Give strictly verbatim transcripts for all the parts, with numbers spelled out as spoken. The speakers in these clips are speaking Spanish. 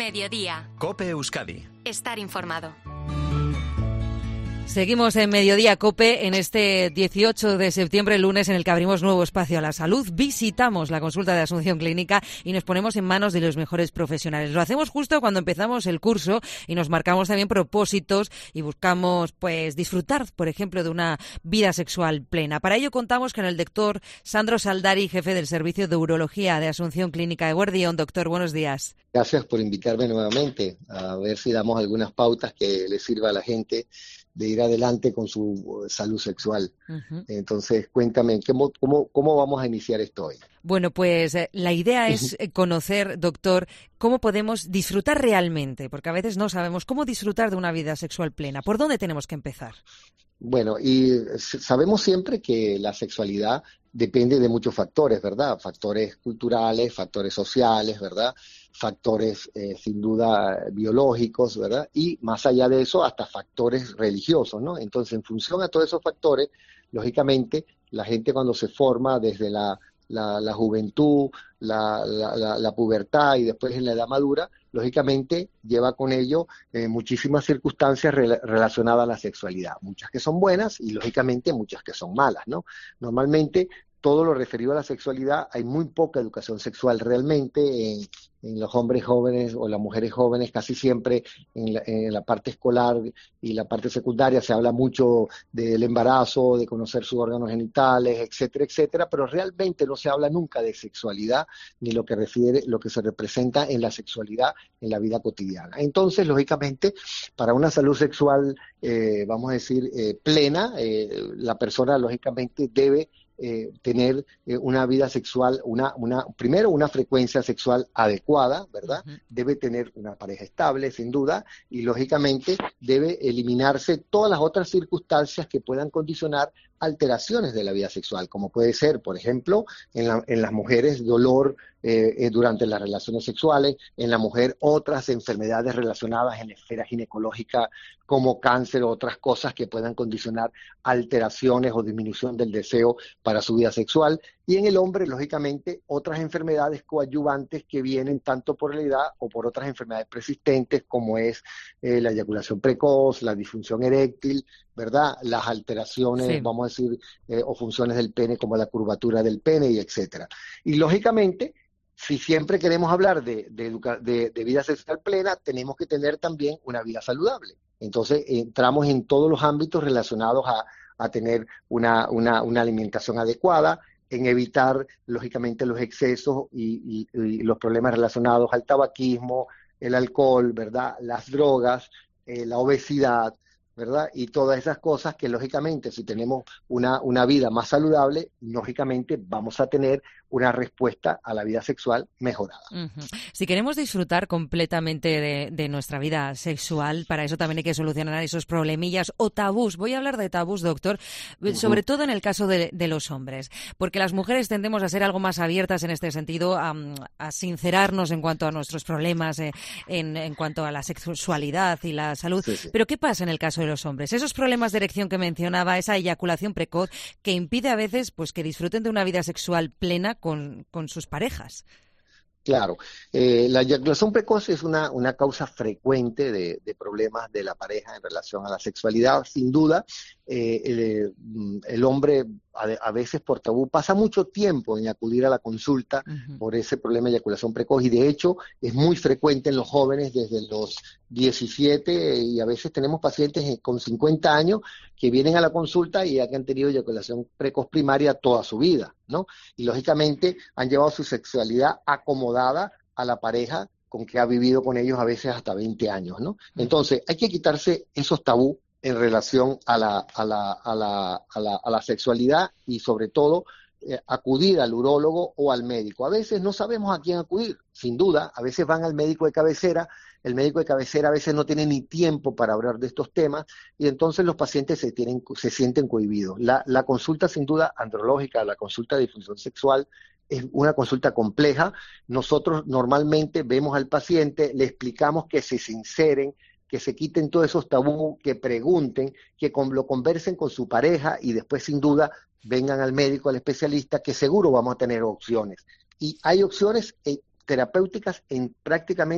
Mediodía. COPE Euskadi. Estar informado. Seguimos en Mediodía COPE en este dieciocho de septiembre, lunes, en el que abrimos nuevo espacio a la salud. Visitamos la consulta de Asunción Clínica y nos ponemos en manos de los mejores profesionales. Lo hacemos justo cuando empezamos el curso y nos marcamos también propósitos y buscamos, pues, disfrutar, por ejemplo, de una vida sexual plena. Para ello contamos con el doctor Sandro Saldari, jefe del Servicio de Urología de Asunción Clínica de Guardión. Doctor, buenos días. Gracias por invitarme nuevamente, a ver si damos algunas pautas que le sirva a la gente de ir adelante con su salud sexual. Uh-huh. Entonces, cuéntame, ¿cómo, cómo, ¿cómo vamos a iniciar esto hoy? Bueno, pues eh, la idea es conocer, doctor, cómo podemos disfrutar realmente, porque a veces no sabemos cómo disfrutar de una vida sexual plena. ¿Por dónde tenemos que empezar? Bueno, y sabemos siempre que la sexualidad depende de muchos factores, ¿verdad? Factores culturales, factores sociales, ¿verdad? Factores, eh, sin duda, biológicos, ¿verdad? Y más allá de eso, hasta factores religiosos, ¿no? Entonces, en función a todos esos factores, lógicamente, la gente cuando se forma desde la, la, la juventud, la, la, la, la pubertad y después en la edad madura, lógicamente lleva con ello eh, muchísimas circunstancias re- relacionadas a la sexualidad, muchas que son buenas y lógicamente muchas que son malas, ¿no? Normalmente todo lo referido a la sexualidad, hay muy poca educación sexual realmente en, en los hombres jóvenes o las mujeres jóvenes, casi siempre en la, en la parte escolar y la parte secundaria se habla mucho del embarazo, de conocer sus órganos genitales, etcétera, etcétera, pero realmente no se habla nunca de sexualidad ni lo que refiere, lo que se representa en la sexualidad en la vida cotidiana. Entonces, lógicamente, para una salud sexual, eh, vamos a decir, eh, plena, eh, la persona lógicamente debe Eh, tener eh, una vida sexual, una, una, primero una frecuencia sexual adecuada, ¿verdad? Uh-huh. Debe tener una pareja estable, sin duda, y lógicamente debe eliminarse todas las otras circunstancias que puedan condicionar alteraciones de la vida sexual, como puede ser, por ejemplo, en, la, en las mujeres dolor eh, eh, durante las relaciones sexuales, en la mujer otras enfermedades relacionadas en la esfera ginecológica como cáncer o otras cosas que puedan condicionar alteraciones o disminución del deseo para su vida sexual, y en el hombre, lógicamente, otras enfermedades coadyuvantes que vienen tanto por la edad o por otras enfermedades persistentes como es eh, la eyaculación precoz, la disfunción eréctil, ¿verdad? Las alteraciones, sí. vamos a decir, eh, o funciones del pene como la curvatura del pene y etcétera. Y lógicamente, si siempre queremos hablar de, de, educa- de, de vida sexual plena, tenemos que tener también una vida saludable. Entonces, entramos en todos los ámbitos relacionados a, a tener una, una, una alimentación adecuada, en evitar, lógicamente, los excesos y, y, y los problemas relacionados al tabaquismo, el alcohol, ¿verdad? Las drogas, eh, la obesidad, ¿verdad? Y todas esas cosas que, lógicamente, si tenemos una, una vida más saludable, lógicamente vamos a tener una respuesta a la vida sexual mejorada. Uh-huh. Si queremos disfrutar completamente de, de nuestra vida sexual, para eso también hay que solucionar esos problemillas o tabús. Voy a hablar de tabús, doctor, uh-huh. sobre todo en el caso de, de los hombres, porque las mujeres tendemos a ser algo más abiertas en este sentido, a, a sincerarnos en cuanto a nuestros problemas, eh, en, en cuanto a la sexualidad y la salud. Sí, sí. Pero ¿qué pasa en el caso de los hombres? Esos problemas de erección que mencionaba, esa eyaculación precoz que impide a veces pues que disfruten de una vida sexual plena con, con sus parejas. Claro, eh, la eyaculación precoz es una, una causa frecuente de, de problemas de la pareja en relación a la sexualidad. Sin duda, eh, el, el hombre a, a veces por tabú pasa mucho tiempo en acudir a la consulta uh-huh. por ese problema de eyaculación precoz, y de hecho es muy frecuente en los jóvenes desde los diecisiete, y a veces tenemos pacientes con cincuenta años que vienen a la consulta y ya que han tenido eyaculación precoz primaria toda su vida, ¿no? Y lógicamente han llevado su sexualidad acomodada a la pareja con que ha vivido con ellos a veces hasta veinte años, ¿no? Entonces hay que quitarse esos tabú en relación a la, a la, a la, a la, a la sexualidad y sobre todo eh, acudir al urólogo o al médico. A veces no sabemos a quién acudir, sin duda, a veces van al médico de cabecera, el médico de cabecera a veces no tiene ni tiempo para hablar de estos temas y entonces los pacientes se, tienen, se sienten cohibidos. La, la consulta sin duda andrológica, la consulta de disfunción sexual, es una consulta compleja. Nosotros normalmente vemos al paciente, le explicamos que se sinceren, que se quiten todos esos tabú, que pregunten, que con, lo conversen con su pareja y después sin duda vengan al médico, al especialista, que seguro vamos a tener opciones. Y hay opciones eh, terapéuticas en prácticamente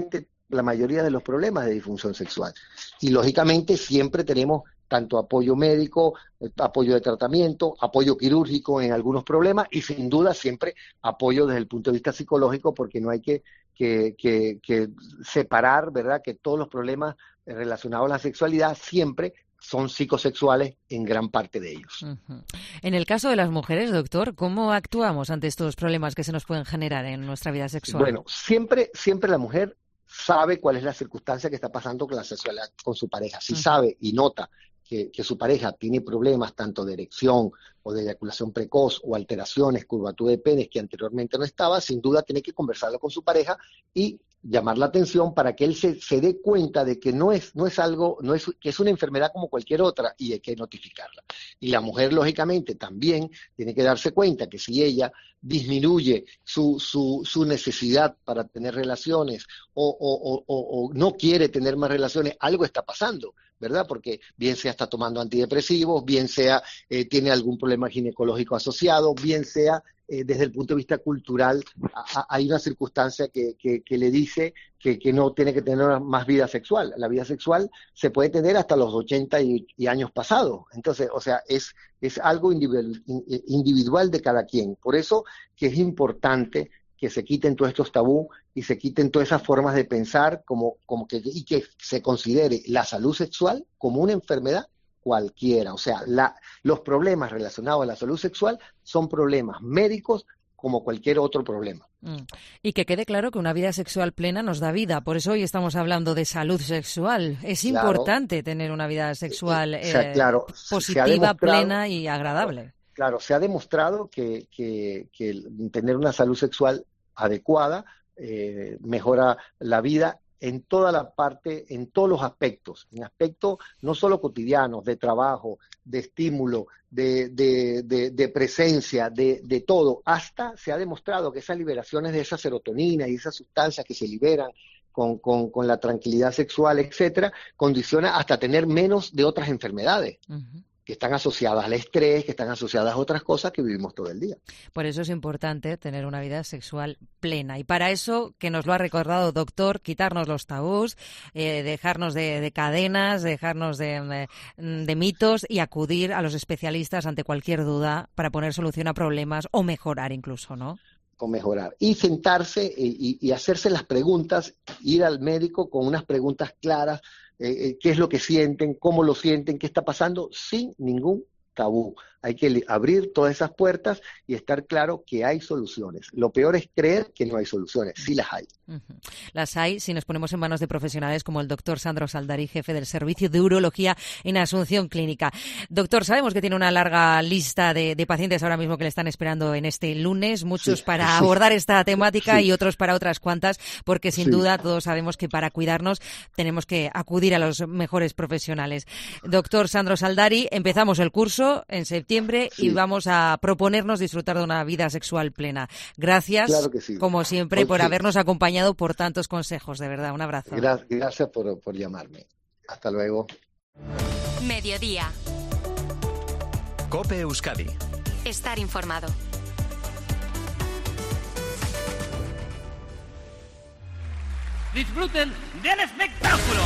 la mayoría de los problemas de disfunción sexual. Y lógicamente siempre tenemos tanto apoyo médico, apoyo de tratamiento, apoyo quirúrgico en algunos problemas y sin duda siempre apoyo desde el punto de vista psicológico, porque no hay que, que, que, que separar, ¿verdad?, que todos los problemas relacionados a la sexualidad siempre son psicosexuales en gran parte de ellos. Uh-huh. En el caso de las mujeres, doctor, ¿cómo actuamos ante estos problemas que se nos pueden generar en nuestra vida sexual? Bueno, siempre, siempre la mujer sabe cuál es la circunstancia que está pasando con la sexualidad con su pareja. Si uh-huh. sabe y nota que, que su pareja tiene problemas tanto de erección o de eyaculación precoz o alteraciones, curvatura de penes que anteriormente no estaba, sin duda tiene que conversarlo con su pareja y llamar la atención para que él se, se dé cuenta de que no es, no es algo, no es, que es una enfermedad como cualquier otra y hay que notificarla. Y la mujer, lógicamente, también tiene que darse cuenta que si ella disminuye su, su, su necesidad para tener relaciones o, o, o, o, o no quiere tener más relaciones, algo está pasando, ¿verdad? Porque bien sea está tomando antidepresivos, bien sea eh, tiene algún problema ginecológico asociado, bien sea eh, desde el punto de vista cultural a, a, hay una circunstancia que, que, que le dice que, que no tiene que tener más vida sexual. La vida sexual se puede tener hasta los ochenta y, y años pasados. Entonces, o sea, es, es algo individual, individual de cada quien. Por eso que es importante que se quiten todos estos tabú y se quiten todas esas formas de pensar como, como que, y que se considere la salud sexual como una enfermedad cualquiera. O sea, la, los problemas relacionados a la salud sexual son problemas médicos como cualquier otro problema. Mm. Y que quede claro que una vida sexual plena nos da vida. Por eso hoy estamos hablando de salud sexual. Es claro. importante tener una vida sexual eh, o sea, claro, positiva, plena y agradable. Claro, se ha demostrado que, que, que tener una salud sexual adecuada eh, mejora la vida en toda la parte, en todos los aspectos, en aspectos no solo cotidianos, de trabajo, de estímulo, de, de, de, de presencia, de, de todo. Hasta se ha demostrado que esas liberaciones de esa serotonina y esas sustancias que se liberan con, con, con la tranquilidad sexual, etcétera, condiciona hasta tener menos de otras enfermedades. Uh-huh. Que están asociadas al estrés, que están asociadas a otras cosas que vivimos todo el día. Por eso es importante tener una vida sexual plena. Y para eso, que nos lo ha recordado, doctor, quitarnos los tabús, eh, dejarnos de, de cadenas, dejarnos de, de, de mitos y acudir a los especialistas ante cualquier duda para poner solución a problemas o mejorar incluso, ¿no? O mejorar. Y sentarse y, y hacerse las preguntas, ir al médico con unas preguntas claras, eh, qué es lo que sienten, cómo lo sienten, qué está pasando, sin ningún tabú. Hay que abrir todas esas puertas y estar claro que hay soluciones. Lo peor es creer que no hay soluciones, sí las hay. Uh-huh. Las hay si nos ponemos en manos de profesionales como el doctor Sandro Saldari, jefe del Servicio de Urología en Asunción Clínica. Doctor, sabemos que tiene una larga lista de, de pacientes ahora mismo que le están esperando en este lunes, muchos sí, para sí. abordar esta temática sí. y otros para otras cuantas, porque sin sí. duda todos sabemos que para cuidarnos tenemos que acudir a los mejores profesionales. Doctor Sandro Saldari, empezamos el curso en septiembre Sí. y vamos a proponernos disfrutar de una vida sexual plena. Gracias, claro que sí. como siempre, por sí. habernos acompañado, por tantos consejos. De verdad, un abrazo. Gracias, gracias por, por llamarme. Hasta luego. Mediodía. COPE Euskadi. Estar informado. Disfruten del espectáculo.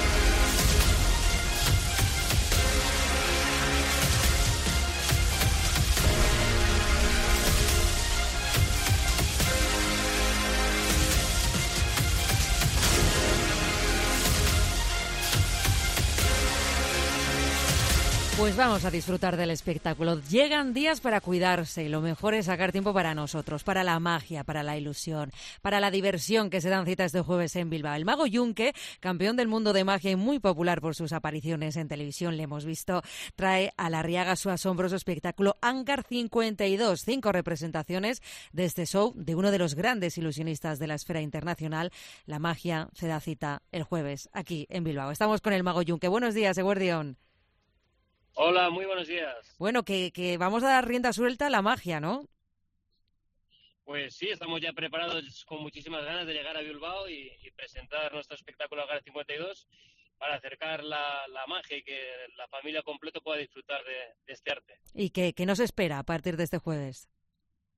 Pues vamos a disfrutar del espectáculo. Llegan días para cuidarse y lo mejor es sacar tiempo para nosotros, para la magia, para la ilusión, para la diversión que se dan cita este jueves en Bilbao. El mago Yunque, campeón del mundo de magia y muy popular por sus apariciones en televisión, le hemos visto, trae a la Riaga su asombroso espectáculo Hangar cincuenta y dos. Cinco representaciones de este show de uno de los grandes ilusionistas de la esfera internacional. La magia se da cita el jueves aquí en Bilbao. Estamos con el mago Yunque. Buenos días, Eguerdión. Hola, muy buenos días. Bueno, que, que vamos a dar rienda suelta a la magia, ¿no? Pues sí, estamos ya preparados con muchísimas ganas de llegar a Bilbao y, y presentar nuestro espectáculo Hangar cincuenta y dos para acercar la, la magia y que la familia completa pueda disfrutar de, de este arte. ¿Y qué, qué nos espera a partir de este jueves?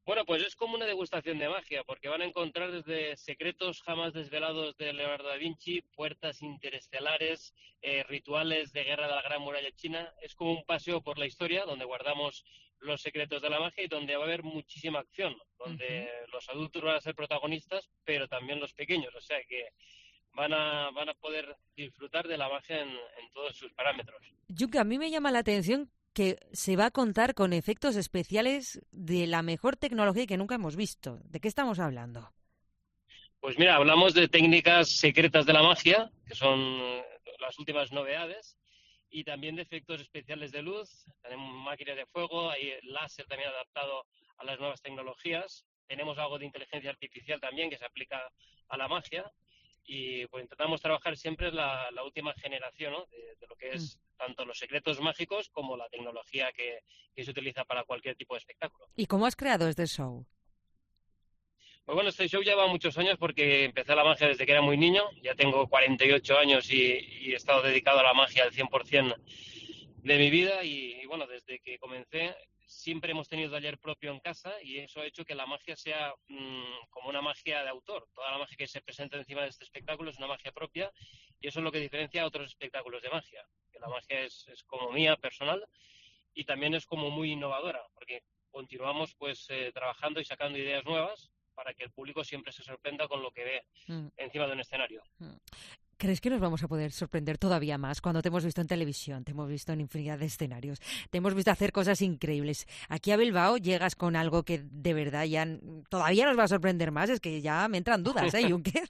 Bueno, pues es como una degustación de magia, porque van a encontrar desde secretos jamás desvelados de Leonardo da Vinci, puertas interestelares, eh, rituales de guerra de la Gran Muralla China. Es como un paseo por la historia donde guardamos los secretos de la magia y donde va a haber muchísima acción, donde uh-huh. los adultos van a ser protagonistas, pero también los pequeños, o sea que van a, van a poder disfrutar de la magia en, en todos sus parámetros. Yuka, a mí me llama la atención que se va a contar con efectos especiales de la mejor tecnología que nunca hemos visto. ¿De qué estamos hablando? Pues mira, hablamos de técnicas secretas de la magia, que son las últimas novedades, y también de efectos especiales de luz. Tenemos máquinas de fuego, hay láser también adaptado a las nuevas tecnologías. Tenemos algo de inteligencia artificial también que se aplica a la magia. Y pues intentamos trabajar siempre la, la última generación, ¿no? de, de lo que es mm. tanto los secretos mágicos como la tecnología que, que se utiliza para cualquier tipo de espectáculo. ¿Y cómo has creado este show? Pues bueno, este show lleva muchos años porque empecé la magia desde que era muy niño. Ya tengo cuarenta y ocho años y, y he estado dedicado a la magia al cien por ciento de mi vida. Y, y bueno, desde que comencé siempre hemos tenido taller propio en casa y eso ha hecho que la magia sea mmm, como una magia de autor. Toda la magia que se presenta encima de este espectáculo es una magia propia y eso es lo que diferencia a otros espectáculos de magia. Que la magia es, es como mía, personal, y también es como muy innovadora, porque continuamos pues eh, trabajando y sacando ideas nuevas para que el público siempre se sorprenda con lo que ve mm. encima de un escenario. Mm. ¿Crees que nos vamos a poder sorprender todavía más cuando te hemos visto en televisión, te hemos visto en infinidad de escenarios, te hemos visto hacer cosas increíbles? Aquí a Bilbao llegas con algo que de verdad ya todavía nos va a sorprender más, es que ya me entran dudas, ¿eh, Juncker?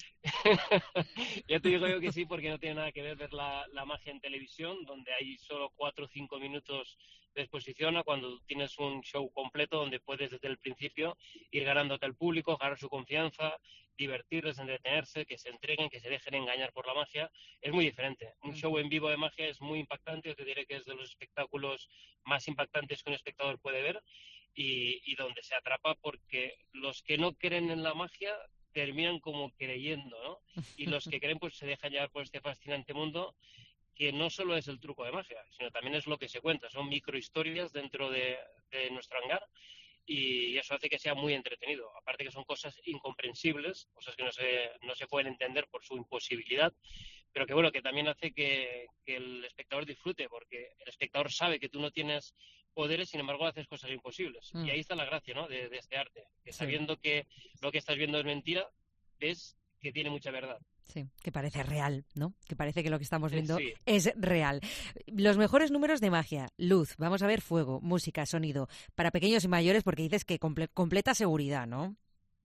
Ya te digo yo que sí, porque no tiene nada que ver ver la, la magia en televisión, donde hay solo cuatro o cinco minutos de exposición, a cuando tienes un show completo donde puedes desde el principio ir ganándote al público, ganar su confianza, divertirles, entretenerse, que se entreguen, que se dejen engañar por la magia. Es muy diferente. Un show en vivo de magia es muy impactante. Yo te diré que es de los espectáculos más impactantes que un espectador puede ver y, y donde se atrapa porque los que no creen en la magia terminan como creyendo, ¿no? Y los que creen pues se dejan llevar por este fascinante mundo que no solo es el truco de magia, sino también es lo que se cuenta. Son microhistorias dentro de, de nuestro hangar y eso hace que sea muy entretenido. Aparte que son cosas incomprensibles, cosas que no se, no se pueden entender por su imposibilidad, pero que bueno, que también hace que, que el espectador disfrute, porque el espectador sabe que tú no tienes poderes, sin embargo haces cosas imposibles. Mm. Y ahí está la gracia, ¿no?, de, de este arte, que sí. Sabiendo que lo que estás viendo es mentira, ves que tiene mucha verdad. Sí, que parece real, ¿no? Que parece que lo que estamos viendo sí. es real. Los mejores números de magia, luz, vamos a ver fuego, música, sonido, para pequeños y mayores, porque dices que comple- completa seguridad, ¿no?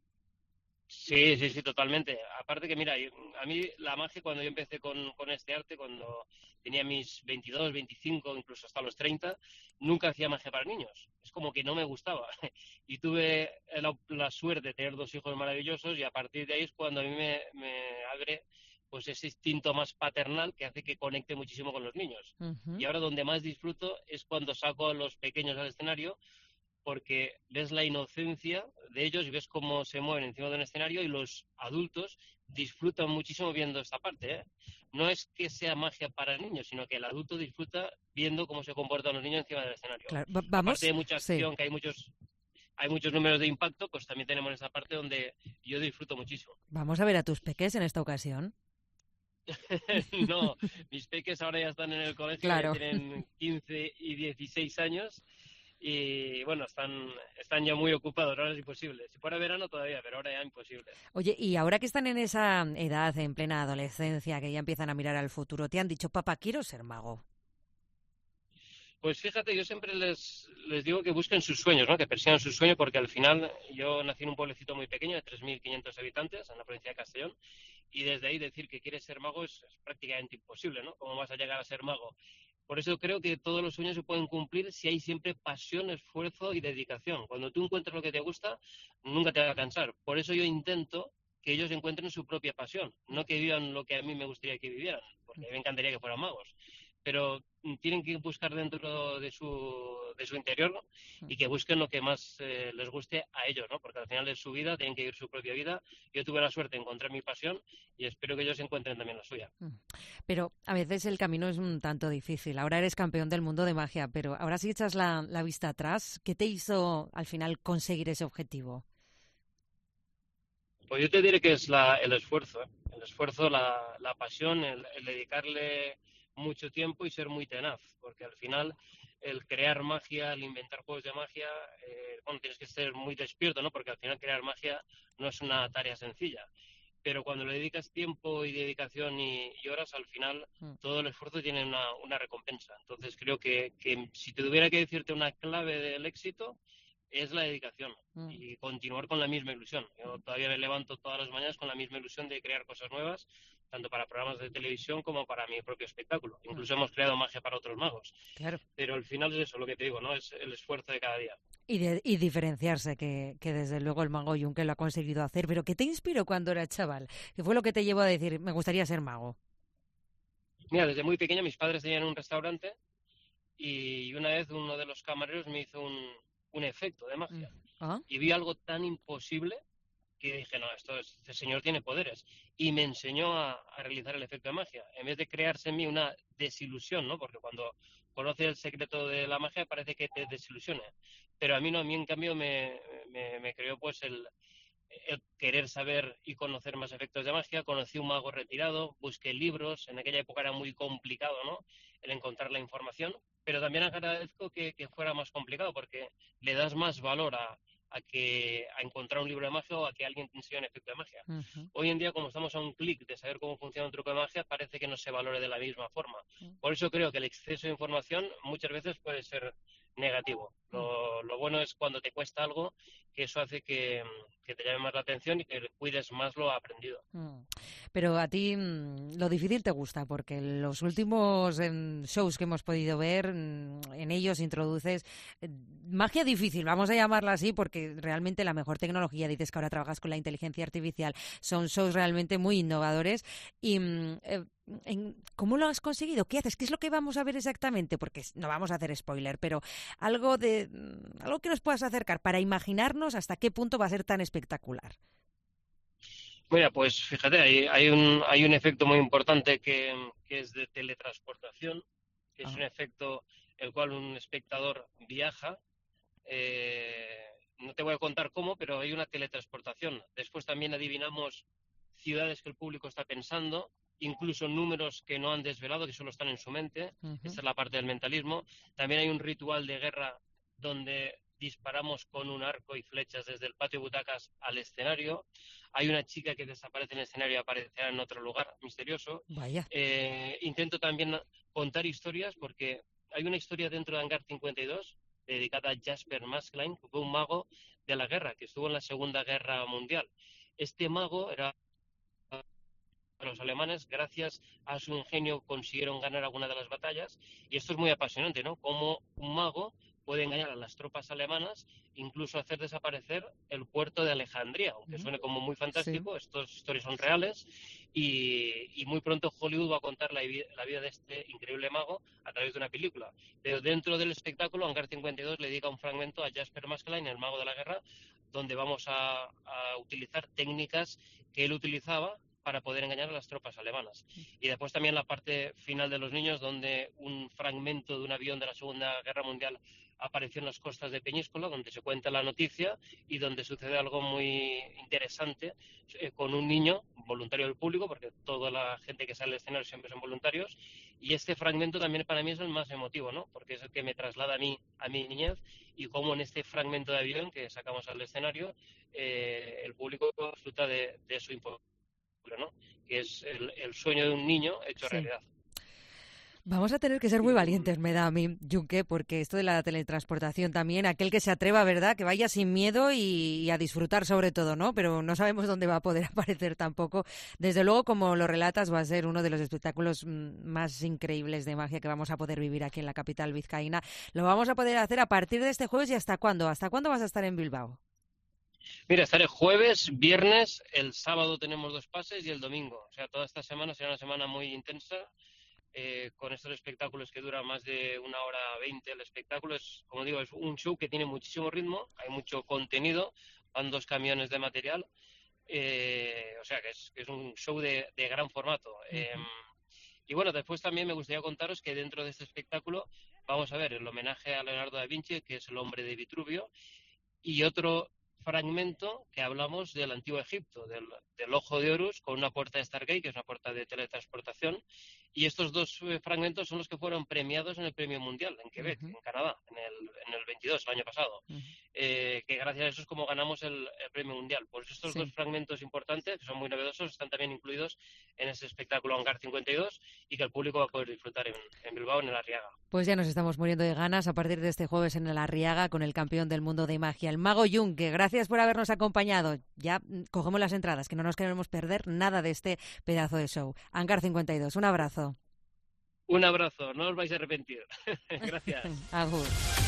Sí, sí, sí, totalmente. Aparte que, mira, a mí la magia, cuando yo empecé con, con este arte, cuando tenía mis veintidós, veinticinco, incluso hasta los treinta, nunca hacía magia para niños. Es como que no me gustaba. Y tuve la, la suerte de tener dos hijos maravillosos y a partir de ahí es cuando a mí me, me abre pues ese instinto más paternal que hace que conecte muchísimo con los niños. Uh-huh. Y ahora donde más disfruto es cuando saco a los pequeños al escenario, porque ves la inocencia de ellos y ves cómo se mueven encima de un escenario y los adultos disfrutan muchísimo viendo esta parte, ¿eh? No es que sea magia para niños, sino que el adulto disfruta viendo cómo se comportan los niños encima del escenario. Claro, vamos, aparte de mucha acción, sí. que hay muchos hay muchos números de impacto, pues también tenemos esa parte donde yo disfruto muchísimo. Vamos a ver a tus peques en esta ocasión. No, mis peques ahora ya están en el colegio, claro. Ya tienen quince y dieciséis años. Y bueno, están, están ya muy ocupados, ahora es imposible. Si fuera verano todavía, pero ahora ya imposible. Oye, y ahora que están en esa edad, en plena adolescencia, que ya empiezan a mirar al futuro, ¿te han dicho, papá, quiero ser mago? Pues fíjate, yo siempre les, les digo que busquen sus sueños, ¿no? Que persigan sus sueños, porque al final yo nací en un pueblecito muy pequeño de tres mil quinientos habitantes, en la provincia de Castellón, y desde ahí decir que quieres ser mago es, es prácticamente imposible, ¿no? ¿Cómo vas a llegar a ser mago? Por eso creo que todos los sueños se pueden cumplir si hay siempre pasión, esfuerzo y dedicación. Cuando tú encuentras lo que te gusta, nunca te va a cansar. Por eso yo intento que ellos encuentren su propia pasión, no que vivan lo que a mí me gustaría que vivieran, porque a mí me encantaría que fueran magos. Pero tienen que buscar dentro de su, de su interior, ¿no? Y que busquen lo que más eh, les guste a ellos, ¿no? Porque al final es su vida, tienen que vivir su propia vida. Yo tuve la suerte de encontrar mi pasión y espero que ellos encuentren también la suya. Pero a veces el camino es un tanto difícil. Ahora eres campeón del mundo de magia, pero ahora si echas la, la vista atrás, ¿qué te hizo al final conseguir ese objetivo? Pues yo te diré que es la, el esfuerzo, ¿eh? El esfuerzo, la, la pasión, el, el dedicarle mucho tiempo y ser muy tenaz, porque al final el crear magia, el inventar juegos de magia, eh, bueno, tienes que ser muy despierto, ¿no? Porque al final crear magia no es una tarea sencilla, pero cuando le dedicas tiempo y dedicación y, y horas, al final mm. todo el esfuerzo tiene una, una recompensa. Entonces creo que, que si te tuviera que decirte una clave del éxito, es la dedicación mm. y continuar con la misma ilusión. Yo todavía me levanto todas las mañanas con la misma ilusión de crear cosas nuevas, tanto para programas de televisión como para mi propio espectáculo. Incluso mm. hemos creado magia para otros magos. Claro. Pero al final es eso lo que te digo, ¿no? Es el esfuerzo de cada día. Y, de, y diferenciarse, que, que desde luego el mago Juncker lo ha conseguido hacer. Pero ¿qué te inspiró cuando eras chaval? ¿Qué fue lo que te llevó a decir, me gustaría ser mago? Mira, desde muy pequeño mis padres tenían un restaurante y una vez uno de los camareros me hizo un un efecto de magia. ¿Ah? Y vi algo tan imposible que dije, no, esto es, este señor tiene poderes. Y me enseñó a, a realizar el efecto de magia, en vez de crearse en mí una desilusión, ¿no? Porque cuando conoces el secreto de la magia parece que te desilusiona. Pero a mí no, a mí en cambio me, me, me creó pues el, el querer saber y conocer más efectos de magia. Conocí un mago retirado, busqué libros, en aquella época era muy complicado, ¿no?, el encontrar la información, pero también agradezco que, que fuera más complicado porque le das más valor a, a que a encontrar un libro de magia o a que alguien te enseñe un efecto de magia. Uh-huh. Hoy en día, como estamos a un clic de saber cómo funciona un truco de magia, parece que no se valore de la misma forma. Uh-huh. Por eso creo que el exceso de información muchas veces puede ser negativo. Lo, lo bueno es cuando te cuesta algo, que eso hace que, que te llame más la atención y que cuides más lo aprendido. Mm. Pero a ti lo difícil te gusta, porque los últimos en, shows que hemos podido ver, en ellos introduces eh, magia difícil, vamos a llamarla así, porque realmente la mejor tecnología, dices que ahora trabajas con la inteligencia artificial, son shows realmente muy innovadores y eh, En, ¿cómo lo has conseguido? ¿Qué haces? ¿Qué es lo que vamos a ver exactamente? Porque no vamos a hacer spoiler, pero algo de algo que nos puedas acercar para imaginarnos hasta qué punto va a ser tan espectacular. Mira, pues fíjate, hay, hay un hay un efecto muy importante que, que es de teletransportación, que es ah. un efecto el cual un espectador viaja. Eh, no te voy a contar cómo, pero hay una teletransportación. Después también adivinamos ciudades que el público está pensando, incluso números que no han desvelado, que solo están en su mente. Uh-huh. Esta es la parte del mentalismo. También hay un ritual de guerra donde disparamos con un arco y flechas desde el patio de butacas al escenario. Hay una chica que desaparece en el escenario y aparecerá en otro lugar misterioso. Vaya. Eh, intento también contar historias porque hay una historia dentro de Hangar cincuenta y dos dedicada a Jasper Maskelyne, que fue un mago de la guerra, que estuvo en la Segunda Guerra Mundial. Este mago era... Los alemanes, gracias a su ingenio, consiguieron ganar alguna de las batallas, y esto es muy apasionante, ¿no? Cómo un mago puede engañar a las tropas alemanas, incluso hacer desaparecer el puerto de Alejandría, aunque suene como muy fantástico. Sí. Estas historias son reales, y, y muy pronto Hollywood va a contar la, la vida de este increíble mago a través de una película. Pero dentro del espectáculo, Hangar cincuenta y dos le dedica un fragmento a Jasper Maskelyne, el mago de la guerra, donde vamos a, a utilizar técnicas que él utilizaba para poder engañar a las tropas alemanas. Y después también la parte final de los niños, donde un fragmento de un avión de la Segunda Guerra Mundial apareció en las costas de Peñíscola, donde se cuenta la noticia y donde sucede algo muy interesante eh, con un niño voluntario del público, porque toda la gente que sale al escenario siempre son voluntarios, y este fragmento también para mí es el más emotivo, ¿no? Porque es el que me traslada a mí, a mi niñez, y cómo en este fragmento de avión que sacamos al escenario, eh, el público disfruta de, de su importancia, ¿no? Que es el, el sueño de un niño hecho sí. realidad. Vamos a tener que ser muy valientes, me da a mí, Junque, porque esto de la teletransportación también, aquel que se atreva, ¿verdad?, que vaya sin miedo y, y a disfrutar sobre todo, ¿no? Pero no sabemos dónde va a poder aparecer tampoco. Desde luego, como lo relatas, va a ser uno de los espectáculos más increíbles de magia que vamos a poder vivir aquí en la capital vizcaína. Lo vamos a poder hacer a partir de este jueves. ¿Y hasta cuándo? ¿Hasta cuándo vas a estar en Bilbao? Mira, estaré jueves, viernes, el sábado tenemos dos pases y el domingo. O sea, toda esta semana será una semana muy intensa eh, con estos espectáculos que duran más de una hora veinte. El espectáculo es, como digo, es un show que tiene muchísimo ritmo, hay mucho contenido, van dos camiones de material, eh, o sea que es, que es un show de, de gran formato. Uh-huh. Eh, y bueno, después también me gustaría contaros que dentro de este espectáculo vamos a ver el homenaje a Leonardo da Vinci, que es el hombre de Vitruvio, y otro fragmento que hablamos del antiguo Egipto, del, del ojo de Horus, con una puerta de Stargate, que es una puerta de teletransportación, y estos dos eh, fragmentos son los que fueron premiados en el Premio Mundial en Quebec, uh-huh. en Canadá, en el, en el veintidós, el año pasado, uh-huh. eh, que gracias a eso es como ganamos el, el Premio Mundial. Pues estos sí. dos fragmentos importantes, que son muy novedosos, están también incluidos en ese espectáculo Hangar cincuenta y dos y que el público va a poder disfrutar en, en Bilbao, en el Arriaga. Pues ya nos estamos muriendo de ganas a partir de este jueves en el Arriaga con el campeón del mundo de magia, el Mago Jung, que gracias por habernos acompañado. Ya cogemos las entradas, que no nos queremos perder nada de este pedazo de show. Hangar cincuenta y dos, un abrazo. Un abrazo, no os vais a arrepentir. Gracias. Agur.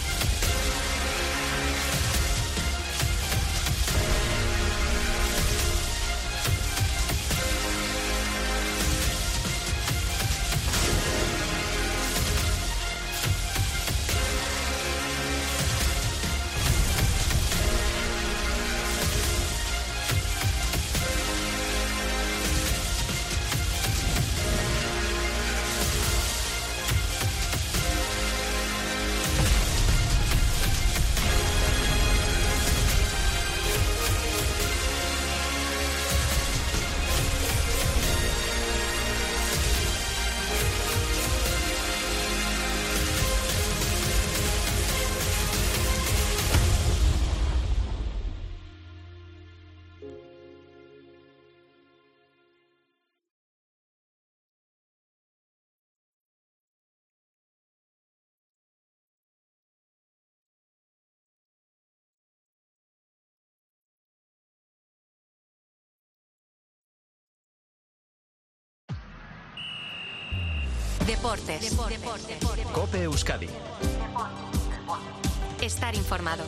Deportes. Deportes. Deportes. COPE Euskadi. Estar informado.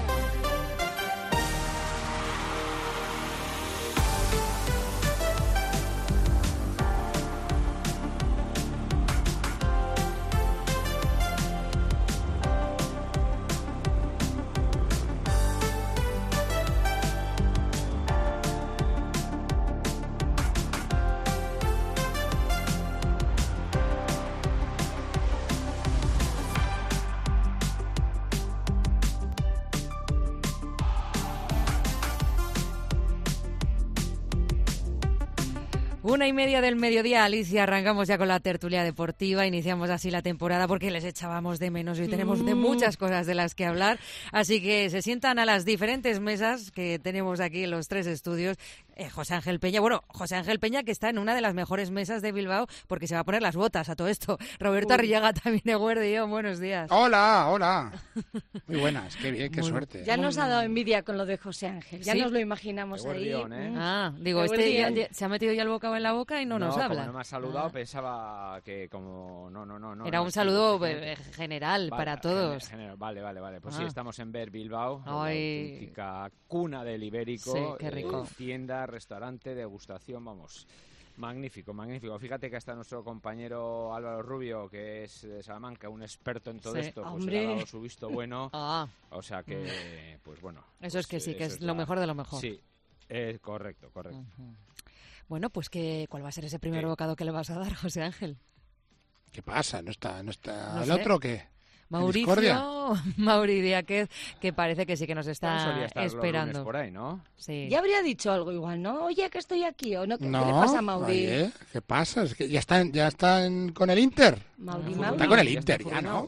Una y media del mediodía, Alicia, arrancamos ya con la tertulia deportiva, iniciamos así la temporada porque les echábamos de menos y tenemos de muchas cosas de las que hablar, así que se sientan a las diferentes mesas que tenemos aquí en los tres estudios. Eh, José Ángel Peña, bueno, José Ángel Peña que está en una de las mejores mesas de Bilbao porque se va a poner las botas a todo esto. Roberto Uy. Arriaga también de Guardión, buenos días. Hola, hola. Muy buenas, qué bien, qué Muy, suerte. Ya nos ha dado envidia con lo de José Ángel, ya ¿Sí? nos lo imaginamos ahí. ¿eh? Ah, digo, este ya, ya, se ha metido ya el bocado en la boca y no, no nos habla. Como no me ha saludado, ah. pensaba que como... No, no, no. no Era no, un saludo que... general vale, para todos. General, vale, vale, vale. Pues ah. sí, estamos en Ver Bilbao, Ay. la auténtica cuna del ibérico. Sí, qué rico. Eh, tienda, restaurante, degustación, vamos... Magnífico, magnífico. Fíjate que hasta nuestro compañero Álvaro Rubio, que es de Salamanca, un experto en todo sí, esto, pues le ha dado su visto bueno. Ah. O sea que, pues bueno. Eso pues, es que sí, que es, es lo la... mejor de lo mejor. Sí, eh, correcto, correcto. Uh-huh. Bueno, pues que, ¿cuál va a ser ese primer ¿Qué? bocado que le vas a dar, José Ángel? ¿Qué pasa? ¿No está, no está no el sé. otro o qué? Mauricio, Mauri Díaz, que parece que sí que nos está esperando. Por ahí, ¿no? Sí. Ya habría dicho algo igual, ¿no? Oye, que estoy aquí, ¿o no? ¿Qué, no, ¿qué le pasa a Mauri? Oye, ¿qué pasa? Es que ya están, ya están con el Inter. Mauri, no, Mauri. Está con el Inter, ya, ya ¿no?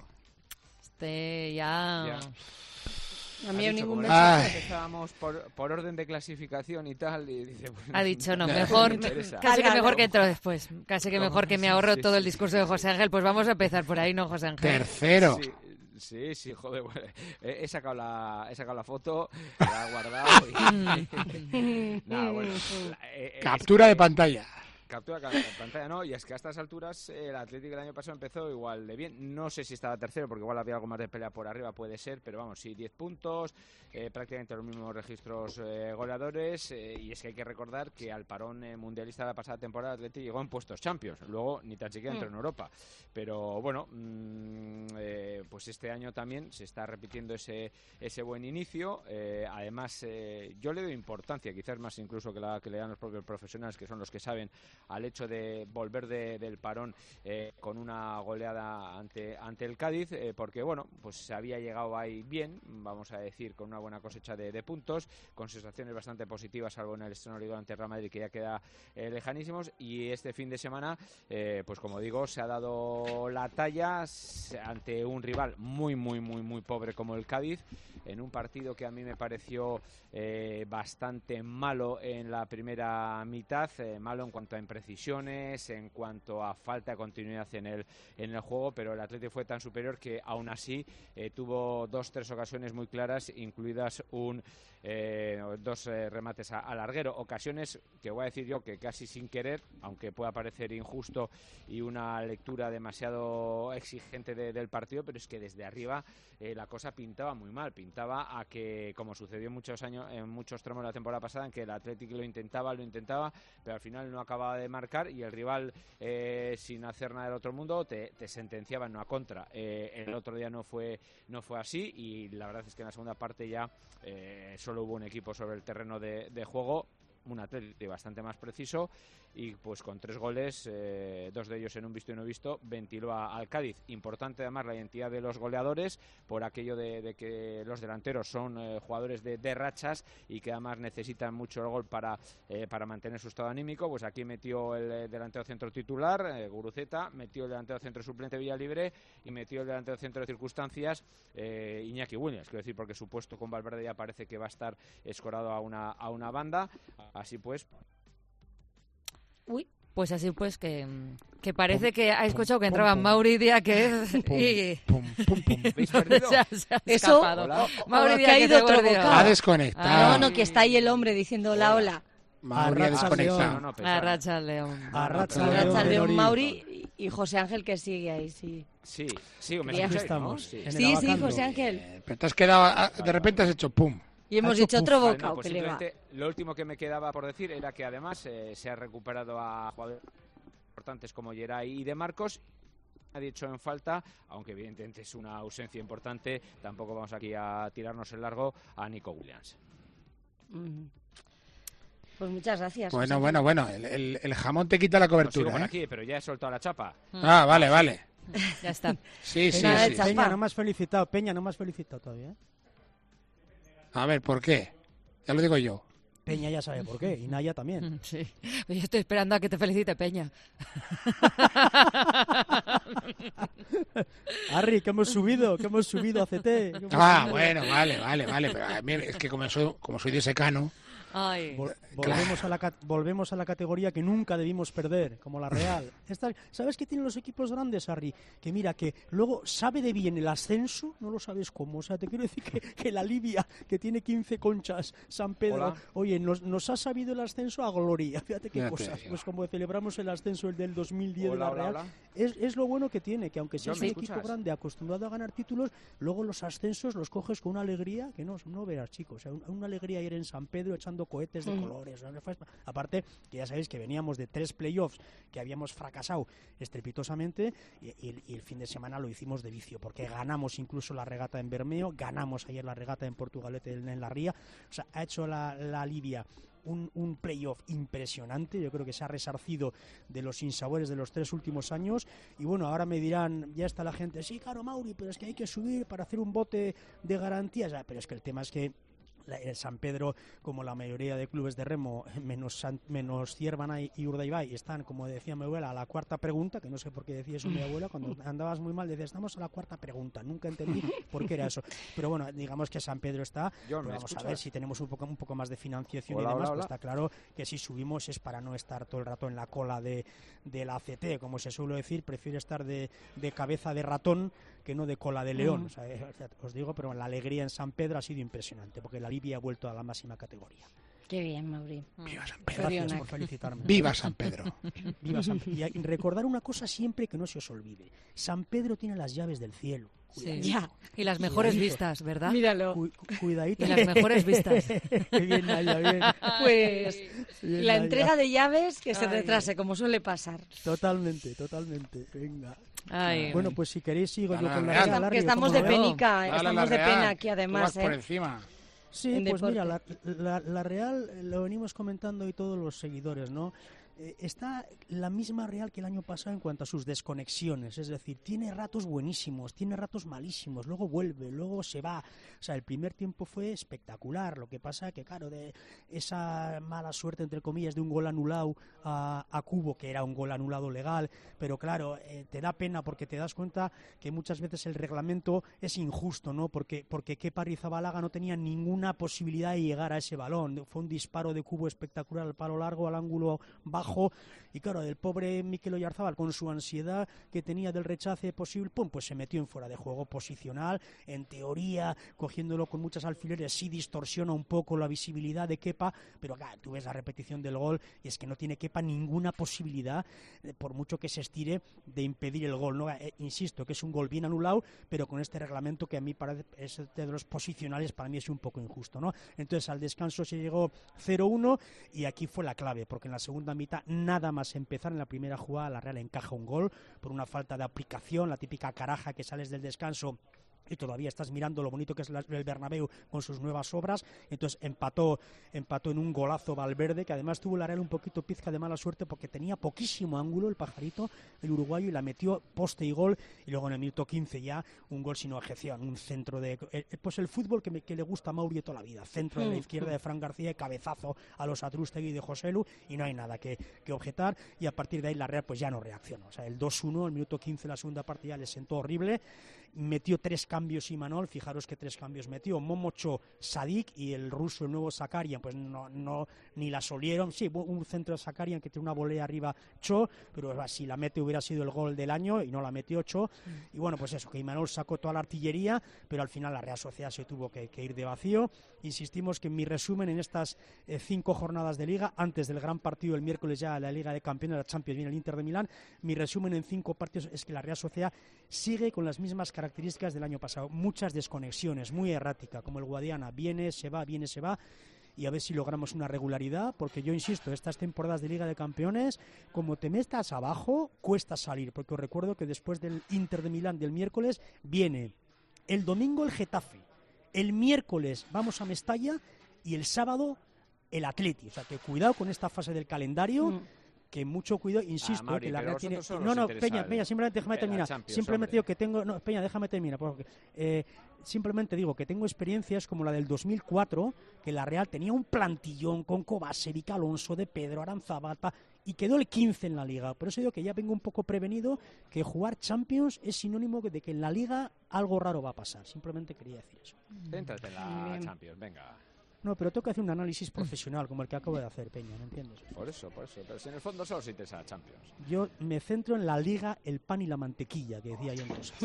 Este, ya... ya. A mí no ningún mensaje, que estábamos por, por orden de clasificación y tal, y dice... Bueno, ha dicho, no, mejor, casi que mejor que entro después, casi que mejor que me ahorro sí, todo sí, el discurso sí, de José Ángel, pues vamos a empezar por ahí, ¿no, José Ángel? Tercero. Sí, sí, sí, joder, bueno, he, sacado la, he sacado la foto, la he guardado y... Nada, bueno, la, eh, Captura es que, de pantalla. captura pantalla no, y es que a estas alturas el Atlético el año pasado empezó igual de bien, no sé si estaba tercero porque igual había algo más de pelea por arriba, puede ser, pero vamos, sí, diez puntos, eh, prácticamente los mismos registros eh, goleadores, eh, y es que hay que recordar que al parón eh, mundialista de la pasada temporada el Atlético llegó en puestos Champions, luego ni tan siquiera entró mm. en Europa, pero bueno, mmm, eh, pues este año también se está repitiendo ese, ese buen inicio, eh, además eh, yo le doy importancia, quizás más incluso que la que le dan los propios profesionales, que son los que saben, al hecho de volver de, del parón eh, con una goleada ante ante el Cádiz, eh, porque bueno, pues se había llegado ahí bien, vamos a decir, con una buena cosecha de, de puntos, con sensaciones bastante positivas, salvo en el estreno liga ante el Real Madrid, que ya queda eh, lejanísimos, y este fin de semana, eh, pues como digo, se ha dado la talla ante un rival muy, muy, muy, muy pobre como el Cádiz, en un partido que a mí me pareció eh, bastante malo en la primera mitad, eh, malo en cuanto a imprecisiones, en cuanto a falta de continuidad en el en el juego, pero el Atlético fue tan superior que aún así eh, tuvo dos, tres ocasiones muy claras, incluidas un eh, dos eh, remates a, a larguero, ocasiones que voy a decir yo que casi sin querer, aunque pueda parecer injusto y una lectura demasiado exigente de, del partido, pero es que desde arriba eh, la cosa pintaba muy mal, pintaba a que, como sucedió en muchos años, en muchos tramos de la temporada pasada, en que el Atlético lo intentaba, lo intentaba, pero al final no acababa de marcar y el rival, eh, sin hacer nada del otro mundo, te, te sentenciaba en una contra. Eh, el otro día no fue no fue así y la verdad es que en la segunda parte ya eh, solo hubo un equipo sobre el terreno de, de juego, un Atlético bastante más preciso y pues con tres goles, eh, dos de ellos en un visto y no visto, ventiló a, al Cádiz. Importante además la identidad de los goleadores por aquello de, de que los delanteros son eh, jugadores de, de rachas y que además necesitan mucho el gol para, eh, para mantener su estado anímico. Pues aquí metió el eh, delantero centro titular, eh, Guruceta, metió el delantero centro suplente Villalibre y metió el delantero centro de circunstancias eh, Iñaki Williams, quiero decir, porque su puesto con Valverde ya parece que va a estar escorado a una, a una banda. Así pues. Uy, pues así pues que, que parece que ha escuchado que entraba Mauri Díaz y ¿Habéis perdido? se ha, se ha Eso, Mauri que ha ido otro bocado. Ha desconectado. Ah, no, no, que está ahí el hombre diciendo hola, hola. Mauri ha desconectado. No, no, Arracha León. Arracha León, León Mauri y José Ángel que sigue ahí, sí. Sí, sí, me Aquí estamos. Sí, sí, sí, José Ángel. Eh, pero te has quedado, de repente has hecho pum. Y hemos dicho otro Vale, bocado no, pues que le va. lo último que me quedaba por decir era que además eh, se ha recuperado a jugadores importantes como Geray y De Marcos. Ha dicho en falta, aunque evidentemente es una ausencia importante, tampoco vamos aquí a tirarnos el largo, a Nico Williams. Mm. Pues muchas gracias. Bueno, bueno, bueno, el, el, el jamón te quita la cobertura. No, sigo por ¿eh? aquí, pero ya he soltado la chapa. Ah, vale, vale. Ya está. Sí, sí, Peña, sí. Peña, no me has felicitado, Peña, no me has felicitado todavía. ¿eh? A ver, ¿por qué? Ya lo digo yo. Peña ya sabe por qué, y Naya también. Sí, yo estoy esperando a que te felicite Peña. Arri, que hemos subido, que hemos subido a C T. Ah, subido. Bueno, vale, vale, vale. Pero a mí es que como soy, como soy de secano... Ay. Vol volvemos, claro. a la volvemos a la categoría que nunca debimos perder, como la Real. Esta, ¿Sabes qué tienen los equipos grandes, Harry? Que mira, que luego sabe de bien el ascenso, no lo sabes cómo. O sea, te quiero decir que, que la Libia, que tiene quince conchas, San Pedro, Hola. oye, nos, nos ha sabido el ascenso a gloria. Fíjate qué Fíjate, cosas. Pues como celebramos el ascenso el del dos mil diez hola, de la Real, hola, hola. Es, es lo bueno que tiene, que aunque seas un equipo grande acostumbrado a ganar títulos, luego los ascensos los coges con una alegría que no, no verás, chicos. O sea, una, una alegría ir en San Pedro echando cohetes de mm. colores. Aparte, que ya sabéis que veníamos de tres playoffs que habíamos fracasado estrepitosamente y, y, y el fin de semana lo hicimos de vicio, porque ganamos incluso la regata en Bermeo, ganamos ayer la regata en Portugalete en, en la Ría. O sea, ha hecho la, la Libia un, un playoff impresionante. Yo creo que se ha resarcido de los sinsabores de los tres últimos años y bueno, ahora me dirán, ya está la gente, sí, claro, Mauri, pero es que hay que subir para hacer un bote de garantías. Ya, pero es que el tema es que el San Pedro, como la mayoría de clubes de remo, menos, San, menos Ciervana y, y Urdaibai, están, como decía mi abuela, a la cuarta pregunta, que no sé por qué decía eso mi abuela, cuando andabas muy mal decía, estamos a la cuarta pregunta, nunca entendí por qué era eso. Pero bueno, digamos que San Pedro está, pero vamos escuchas? a ver si tenemos un poco, un poco más de financiación hola, y demás, hola, hola. Pues está claro que si subimos es para no estar todo el rato en la cola de, de la A C T, como se suele decir, prefiero estar de, de cabeza de ratón que no de cola de león. Mm. O sea, os digo, pero la alegría en San Pedro ha sido impresionante, porque la Libia ha vuelto a la máxima categoría. Qué bien, Mauri. Viva San Pedro. Gracias Sorionak. por felicitarme. Viva San Pedro. Viva San Pedro. Y recordar una cosa siempre que no se os olvide. San Pedro tiene las llaves del cielo. Sí. Ya. Y las mejores Cuidadito. vistas, ¿verdad? Míralo. Cu- cuidadito. Y las mejores vistas. Qué bien, Naya, bien. Pues Bien, la Naya. entrega de llaves que se Ay. retrase, como suele pasar. Totalmente, totalmente. Venga. Ay. Bueno, pues si queréis sigo Dale yo a con la la Real. Real, Que Larry, estamos ¿cómo de lo veo? penica, Dale a la estamos de Real. pena aquí Tú además, vas por ¿eh? encima. Sí, en pues mira, la, deportes. la- la Real eh, lo venimos comentando y todos los seguidores, ¿no? Eh, está la misma Real que el año pasado en cuanto a sus desconexiones, es decir, tiene ratos buenísimos, tiene ratos malísimos, luego vuelve, luego se va. O sea, el primer tiempo fue espectacular, lo que pasa que, claro, de esa mala suerte, entre comillas, de un gol anulado a, a Cubo, que era un gol anulado legal, pero claro, eh, te da pena porque te das cuenta que muchas veces el reglamento es injusto, ¿no? Porque, porque Kepa Arrizabalaga no tenía ninguna posibilidad de llegar a ese balón. Fue un disparo de Cubo espectacular al palo largo, al ángulo bajo, y claro, el pobre Mikel Oyarzábal, con su ansiedad que tenía del rechace posible, pum, pues se metió en fuera de juego posicional. En teoría, cogiéndolo con muchas alfileres, sí distorsiona un poco la visibilidad de Kepa, pero claro, tú ves la repetición del gol y es que no tiene Kepa ninguna posibilidad, eh, por mucho que se estire, de impedir el gol, ¿no? Eh, insisto, que es un gol bien anulado, pero con este reglamento que a mí parece es de los posicionales, para mí es un poco injusto, ¿no? Entonces al descanso se llegó cero uno y aquí fue la clave, porque en la segunda mitad, nada más empezar, en la primera jugada la Real encaja un gol por una falta de aplicación, la típica caraja que sales del descanso y todavía estás mirando lo bonito que es la- el Bernabéu con sus nuevas obras. Entonces empató empató en un golazo Valverde, que además tuvo la Real un poquito pizca de mala suerte porque tenía poquísimo ángulo el pajarito, el uruguayo, y la metió poste y gol, y luego en el minuto quince ya un gol sin objeción, un centro de eh, pues el fútbol que, me, que le gusta a Mauri toda la vida, centro de la izquierda de Fran García y cabezazo a los Atrústegui y de Joselu, y no hay nada que, que objetar, y a partir de ahí la Real pues ya no reaccionó. O sea, el dos uno, el minuto quince, la segunda parte ya le sentó horrible. Metió tres cambios Imanol, fijaros que tres cambios metió: Momocho, Sadik y el ruso, el nuevo Zakarian, pues no, no ni la solieron. Sí, un centro de Zakarian que tiene una volea arriba Cho, pero si la mete hubiera sido el gol del año y no la metió Cho. Y bueno, pues eso, que Imanol sacó toda la artillería, pero al final la Real Sociedad se tuvo que, que ir de vacío. Insistimos que en mi resumen, en estas eh, cinco jornadas de Liga, antes del gran partido el miércoles ya la Liga de Campeones, la Champions, viene el Inter de Milán, mi resumen en cinco partidos es que la Real Sociedad sigue con las mismas características del año pasado, muchas desconexiones, muy errática, como el Guadiana, viene, se va, viene, se va, y a ver si logramos una regularidad, porque yo insisto, estas temporadas de Liga de Campeones, como te metas abajo, cuesta salir, porque os recuerdo que después del Inter de Milán del miércoles, viene el domingo el Getafe, el miércoles vamos a Mestalla, y el sábado el Atleti, o sea que cuidado con esta fase del calendario, mm. que mucho cuidado, insisto, ah, Mauri, que la Real tiene... No, no, Peña, Peña, simplemente déjame terminar. Simplemente hombre. digo que tengo... No, Peña, déjame terminar. Porque, eh, simplemente digo que tengo experiencias como la del dos mil cuatro, que la Real tenía un plantillón con Kovacevic, Alonso, De Pedro, Aranzábal, y quedó el quince en la Liga. Por eso digo que ya vengo un poco prevenido que jugar Champions es sinónimo de que en la Liga algo raro va a pasar. Simplemente quería decir eso. Céntrate en la Champions, venga. No, pero tengo que hacer un análisis profesional, como el que acabo de hacer, Peña, ¿me entiendes? Por eso, por eso. Pero si en el fondo solo se interesa la Champions. Yo me centro en la Liga, el pan y la mantequilla, que decía yo entonces.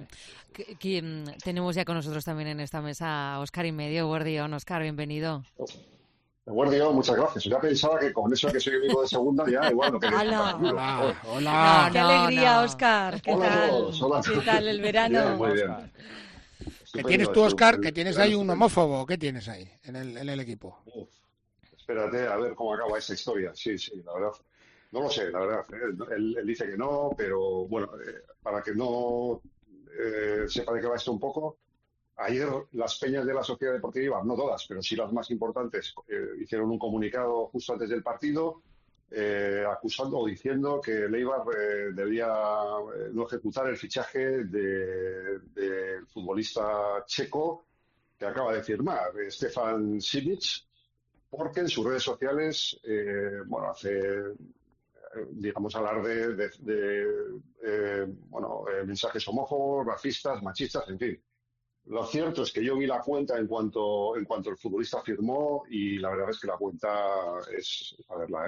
que, tenemos ya con nosotros también en esta mesa a Óscar y medio. Guardión, Óscar, bienvenido. Guardión, muchas gracias. Ya pensaba que con eso de que soy amigo de segunda, ya igual no quería. Hola, hola. hola. No, qué no, alegría, no. Óscar. ¿Qué hola tal? A todos, hola a todos. ¿Qué tal el verano? Bien, muy bien. ¿Qué tienes tú, Óscar? ¿Que tienes ahí un homófobo? ¿Qué tienes ahí en el, en el equipo? Uf, espérate a ver cómo acaba esa historia. Sí, sí, la verdad. No lo sé, la verdad. Él, él dice que no, pero bueno, eh, para que no eh, sepa de qué va esto un poco, ayer las peñas de la Sociedad Deportiva, no todas, pero sí las más importantes, eh, hicieron un comunicado justo antes del partido eh, acusando o diciendo que el Eibar eh, debía eh, no ejecutar el fichaje del de, de futbolista checo que acaba de firmar, Stefan Simic, porque en sus redes sociales, eh, bueno, hace, eh, digamos, alarde de, de, de eh, bueno, eh, mensajes homófobos, racistas, machistas, en fin. Lo cierto es que yo vi la cuenta en cuanto en cuanto el futbolista firmó y la verdad es que la cuenta es, a verla, ¿eh? La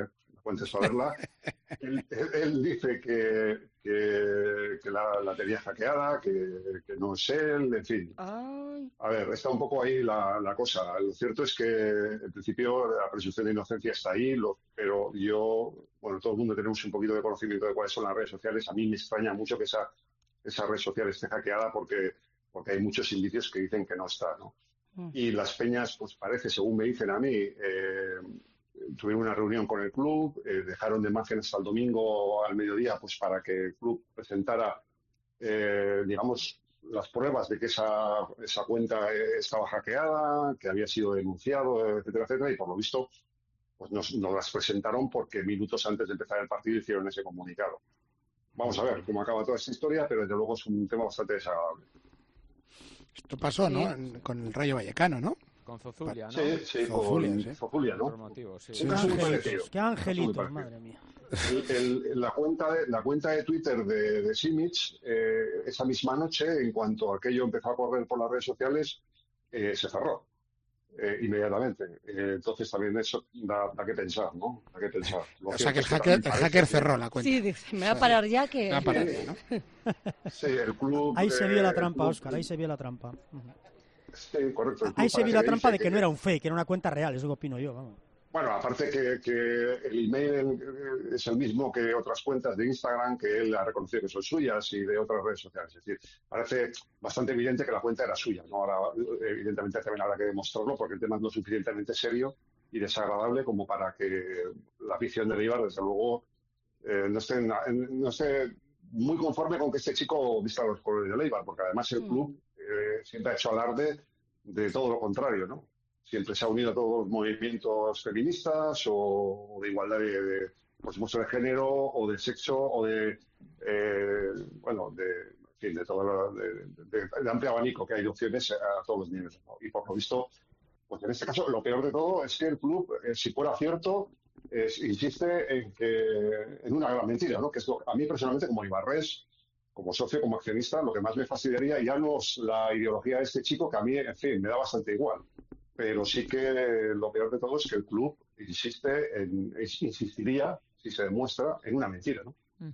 fuentes para verla. él, él, él dice que, que, que la, la tenía hackeada, que, que no es él, en fin. Ay. A ver, está un poco ahí la, la cosa. Lo cierto es que, en principio, la presunción de inocencia está ahí, lo, pero yo, bueno, todo el mundo tenemos un poquito de conocimiento de cuáles son las redes sociales. A mí me extraña mucho que esa, esa red social esté hackeada porque, porque hay muchos indicios que dicen que no está, ¿no? Mm. Y las peñas, pues parece, según me dicen a mí, eh, tuvieron una reunión con el club, eh, dejaron de margen hasta el domingo al mediodía, pues para que el club presentara, eh, digamos, las pruebas de que esa, esa cuenta estaba hackeada, que había sido denunciado, etcétera, etcétera, y por lo visto pues nos, nos las presentaron porque minutos antes de empezar el partido hicieron ese comunicado. Vamos a ver cómo acaba toda esta historia, pero desde luego es un tema bastante desagradable. Esto pasó, ¿no? Sí. Con el Rayo Vallecano, ¿no? Con Zozulia, ¿no? Sí, sí, Zozulia, con sí. Zozulia, ¿no? Motivo, sí. Sí, Qué sí, angelitos, sí, qué angelitos, madre mía. El, el, la, cuenta de, la cuenta de Twitter de, de Simic, eh, esa misma noche, en cuanto aquello empezó a correr por las redes sociales, eh, se cerró eh, inmediatamente. Eh, entonces también eso da, da que pensar, ¿no? Da que pensar. Lo o sea que el hacker, el hacker cerró la cuenta. Sí, dice, me va a parar ya que... Me va a parar ya, ¿no? Sí, el club... Ahí se vio la trampa, club, Óscar, ahí se vio la trampa. Sí, correcto. Ahí se vio la trampa de que, que no era un fake, que era una cuenta real, eso que opino yo, vamos. Bueno, aparte que, que el email es el mismo que otras cuentas de Instagram que él ha reconocido que son suyas y de otras redes sociales. Es decir, parece bastante evidente que la cuenta era suya, ¿no? Ahora, evidentemente, también habrá que demostrarlo porque el tema es lo suficientemente serio y desagradable como para que la afición de Eibar, desde luego, eh, no, esté, no esté muy conforme con que este chico vista los colores de Eibar, porque además el club eh, siempre ha hecho alarde de todo lo contrario, ¿no? Siempre se ha unido a todos los movimientos feministas o de igualdad de, de por supuesto, de género o de sexo o de, eh, bueno, de, en fin, de todo lo, de, de, de amplio abanico que hay de opciones a todos los niveles, ¿no? Y por lo visto, pues en este caso, lo peor de todo es que el club, eh, si fuera cierto, eh, insiste en que en una gran mentira, ¿no? Que es lo, a mí personalmente, como Ibarres, como socio, como accionista, lo que más me fastidiaría ya no es la ideología de este chico, que a mí, en fin, me da bastante igual. Pero sí que lo peor de todo es que el club insiste en, insistiría, si se demuestra, en una mentira, ¿no? Mm.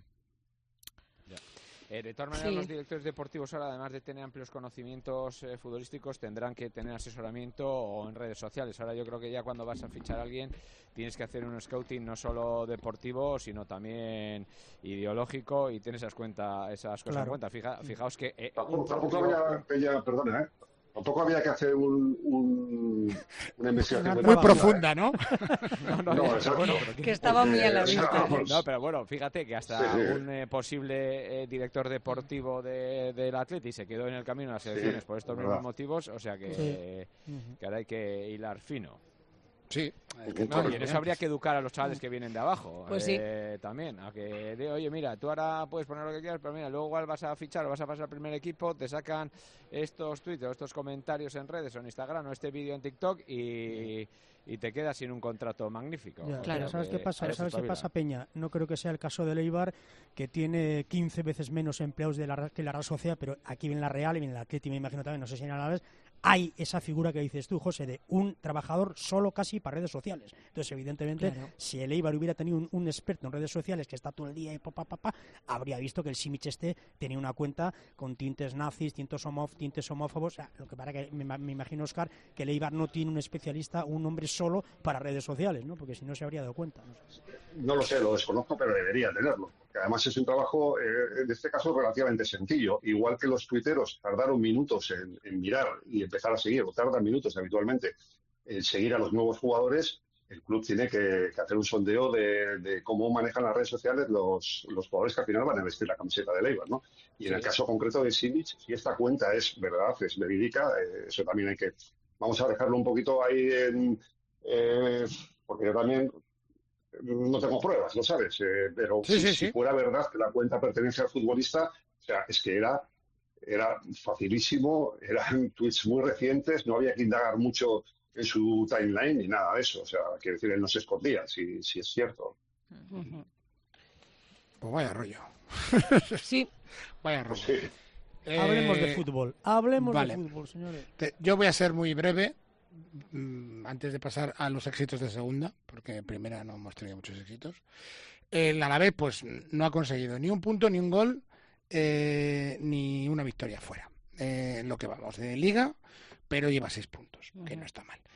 Eh, de todas maneras, sí. Los directores deportivos ahora, además de tener amplios conocimientos eh, futbolísticos, tendrán que tener asesoramiento o en redes sociales. Ahora yo creo que ya cuando vas a fichar a alguien tienes que hacer un scouting no solo deportivo, sino también ideológico y tienes esas, cuenta, esas cosas claro. en cuenta. Fija, fijaos que... Eh, tampoco, tampoco había, ella, perdona, ¿eh? Tampoco había que hacer un, un, una investigación muy profunda, ¿no? no, no, no, no bueno, que, que estaba muy a la vista. No, pero bueno, fíjate que hasta sí, sí. un eh, posible eh, director deportivo de, del Atleti se quedó en el camino de las elecciones sí, por estos mismos motivos, o sea que, sí. eh, que ahora hay que hilar fino. Sí. Que no, y en eso habría que educar a los chavales que vienen de abajo. Pues eh, sí. También, a que de, oye, mira, tú ahora puedes poner lo que quieras, pero mira, luego igual vas a fichar o vas a pasar al primer equipo, te sacan estos tweets o estos comentarios en redes o en Instagram o este vídeo en TikTok y, y te quedas sin un contrato magnífico. Ya, claro. ¿Sabes qué pasa? ¿Sabes qué pasa, Peña? No creo que sea el caso de Eibar, que tiene quince veces menos empleados de la, que la Real Sociedad, pero aquí viene la Real y viene la Atleti, me imagino también, no sé si en Alavés, hay esa figura que dices tú, José, de un trabajador solo casi para redes sociales. Entonces, evidentemente, claro. si el Eibar hubiera tenido un, un experto en redes sociales que está todo el día y pa, pa, pa, pa, habría visto que el Simic este tenía una cuenta con tintes nazis, tintes, homof, tintes homófobos. O sea, lo que para que me, me imagino, Óscar, que el Eibar no tiene un especialista, un hombre solo para redes sociales, ¿no? Porque si no se habría dado cuenta. No sé. No lo sé, lo desconozco, pero debería tenerlo. Que además es un trabajo, eh, en este caso, relativamente sencillo. Igual que los tuiteros tardaron minutos en, en mirar y empezar a seguir, o tardan minutos habitualmente en seguir a los nuevos jugadores, el club tiene que, que hacer un sondeo de, de cómo manejan las redes sociales los, los jugadores que al final van a vestir la camiseta de Eibar, ¿no? Y sí. En el caso concreto de Simic, si esta cuenta es verdad, es verídica, eh, eso también hay que... Vamos a dejarlo un poquito ahí en... Eh, porque yo también... No tengo pruebas, lo sabes, eh, pero sí, si, sí, si sí. fuera verdad que la cuenta pertenece al futbolista, o sea, es que era, era facilísimo, eran tweets muy recientes, no había que indagar mucho en su timeline ni nada de eso, o sea, quiero decir, él no se escondía, si, si es cierto. Uh-huh. Pues vaya rollo. Sí. Vaya rollo. Sí. Eh, hablemos de fútbol, hablemos vale. de fútbol, señores. Te, yo voy a ser muy breve. Mm, antes de pasar a los éxitos de segunda, porque en primera no hemos tenido muchos éxitos, el Alavés pues no ha conseguido ni un punto, ni un gol, eh, ni una victoria fuera. Eh, en lo que vamos de Liga, pero lleva seis puntos, uh-huh. que no está mal.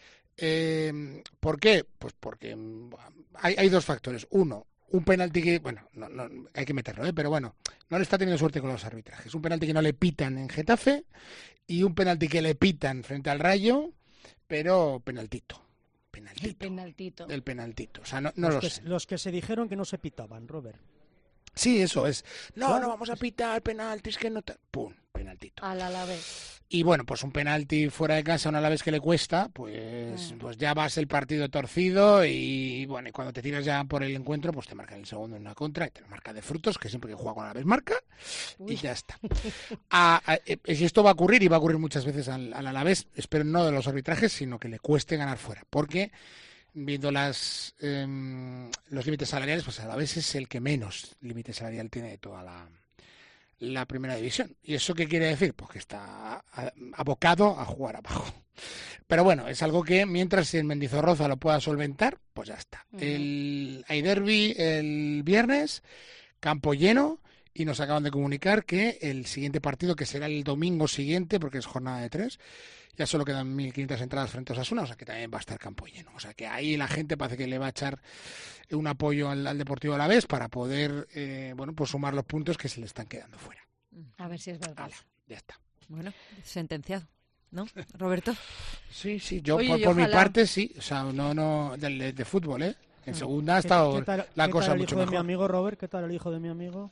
Eh, ¿Por qué? Pues porque hay, hay dos factores. Uno, un penalti que, bueno, no, no, hay que meterlo, ¿eh? Pero bueno, no le está teniendo suerte con los arbitrajes. Un penalti que no le pitan en Getafe y un penalti que le pitan frente al Rayo, pero penaltito. Penaltito. El penaltito. El penaltito. O sea, no, no los lo que, sé. Los que se dijeron que no se pitaban, Robert. Sí, eso es. No, claro. no vamos a pitar penaltis que no... Te... ¡Pum! Penaltito. Al Alavés. Y bueno, pues un penalti fuera de casa, un Alavés que le cuesta, pues, mm. pues ya vas el partido torcido y bueno, y cuando te tiras ya por el encuentro, pues te marcan el segundo en una contra y te lo marca de frutos, que siempre que juega con Alavés marca. Uy. Y ya está. a, a, si esto va a ocurrir, y va a ocurrir muchas veces al, al Alavés, espero no de los arbitrajes, sino que le cueste ganar fuera, porque viendo las eh, los límites salariales, pues Alavés es el que menos límite salarial tiene de toda la... la primera división. ¿Y eso qué quiere decir? Pues que está abocado a jugar abajo. Pero bueno, es algo que mientras el Mendizorroza lo pueda solventar, pues ya está. Uh-huh. El, hay derbi el viernes, campo lleno, y nos acaban de comunicar que el siguiente partido, que será el domingo siguiente, porque es jornada de tres, ya solo quedan mil quinientas entradas frente a Osasuna, o sea que también va a estar campo lleno. O sea que ahí la gente parece que le va a echar un apoyo al, al Deportivo Alavés para poder eh, bueno, pues sumar los puntos que se le están quedando fuera. A ver si es verdad. Ala, ya está. Bueno, sentenciado, ¿no, Roberto? Sí, sí, yo Oye, por, y por mi ojalá... parte sí, o sea, no, no, de, de fútbol, ¿eh? En segunda ha estado ¿Qué, qué tal, la qué cosa tal el mucho hijo mejor. De mi amigo Robert, ¿qué tal el hijo de mi amigo?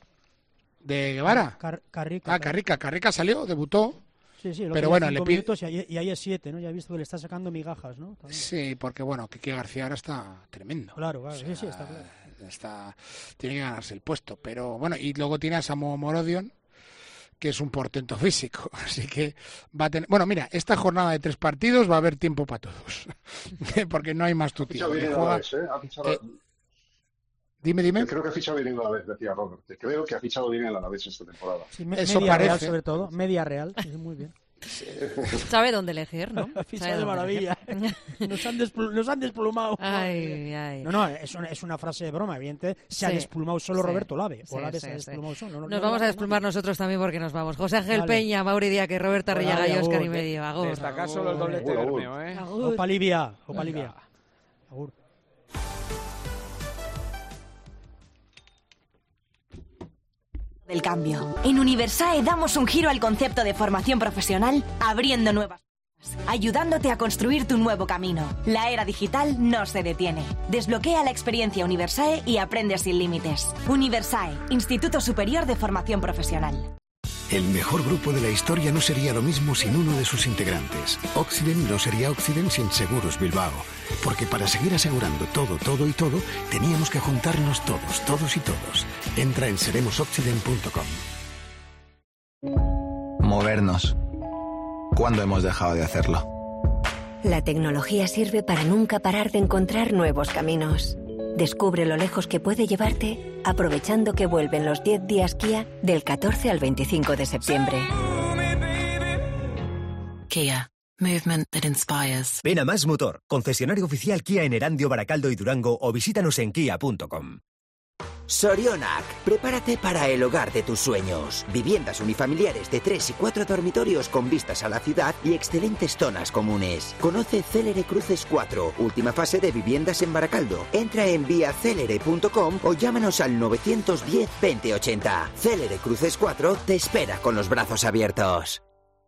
¿De Guevara? Car Carrica. Ah, Carrica, Carrica salió, debutó. Sí, sí, pero bueno, le pide... minutos y ahí, y ahí es siete, ¿no? Ya he visto que le está sacando migajas, ¿no? También. Sí, porque bueno, Quique García ahora está tremendo. Claro, claro, o sea, sí, sí, está claro. Está, tiene que ganarse el puesto, pero bueno, y luego tiene a Samu Morodion, que es un portento físico, así que va a tener... Bueno, mira, esta jornada de tres partidos va a haber tiempo para todos, porque no hay más tutía. Juega... ¿eh? ¿Ha fichado... eh... Dime, dime. Creo que ha fichado bien en la vez, decía Robert. Creo que ha fichado bien en la vez esta temporada. Sí, me, Eso media parece. Real, sobre todo. Media Real. Sí, muy bien. Sabe dónde elegir, ¿no? Ha fichado de maravilla. Nos han, despl nos han desplumado. Ay, ay. No, no, es una, es una frase de broma, evidente. Se sí, ha desplumado solo sí, Roberto Lave. O Lave sí, se ha desplumado sí. solo. No, nos no, vamos no, a desplumar no, nosotros también porque nos vamos. José Ángel vale. Peña, Mauri Díaz, Roberto Arriaga y Óscar y medio. Agur. Destacar solo el doblete de Bermeo, ¿eh? Opa Livia. Opa Livia. Agur. Del cambio. En Universae damos un giro al concepto de formación profesional, abriendo nuevas puertas, ayudándote a construir tu nuevo camino. La era digital no se detiene. Desbloquea la experiencia Universae y aprende sin límites. Universae, Instituto Superior de Formación Profesional. El mejor grupo de la historia no sería lo mismo sin uno de sus integrantes. Occident no sería Occident sin Seguros Bilbao. Porque para seguir asegurando todo, todo y todo, teníamos que juntarnos todos, todos y todos. Entra en seremos occident punto com. Movernos. ¿Cuándo hemos dejado de hacerlo? La tecnología sirve para nunca parar de encontrar nuevos caminos. Descubre lo lejos que puede llevarte aprovechando que vuelven los diez días Kia del catorce al veinticinco de septiembre. Kia. Movement that inspires. Ven a Más Motor, concesionario oficial Kia en Erandio, Baracaldo y Durango, o visítanos en kia punto com. Sorionac, prepárate para el hogar de tus sueños. Viviendas unifamiliares de tres y cuatro dormitorios con vistas a la ciudad y excelentes zonas comunes. Conoce Célere Cruces cuatro, última fase de viviendas en Baracaldo. Entra en vía célere punto com o llámanos al novecientos diez veinte ochenta. Célere Cruces cuatro te espera con los brazos abiertos.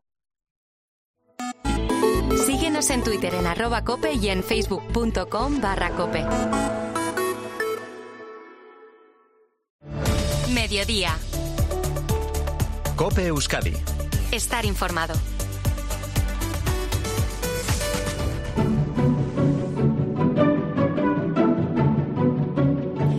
Síguenos en Twitter en arroba cope y en facebook punto com barra cope. Mediodía. Cope Euskadi. Estar informado. Dos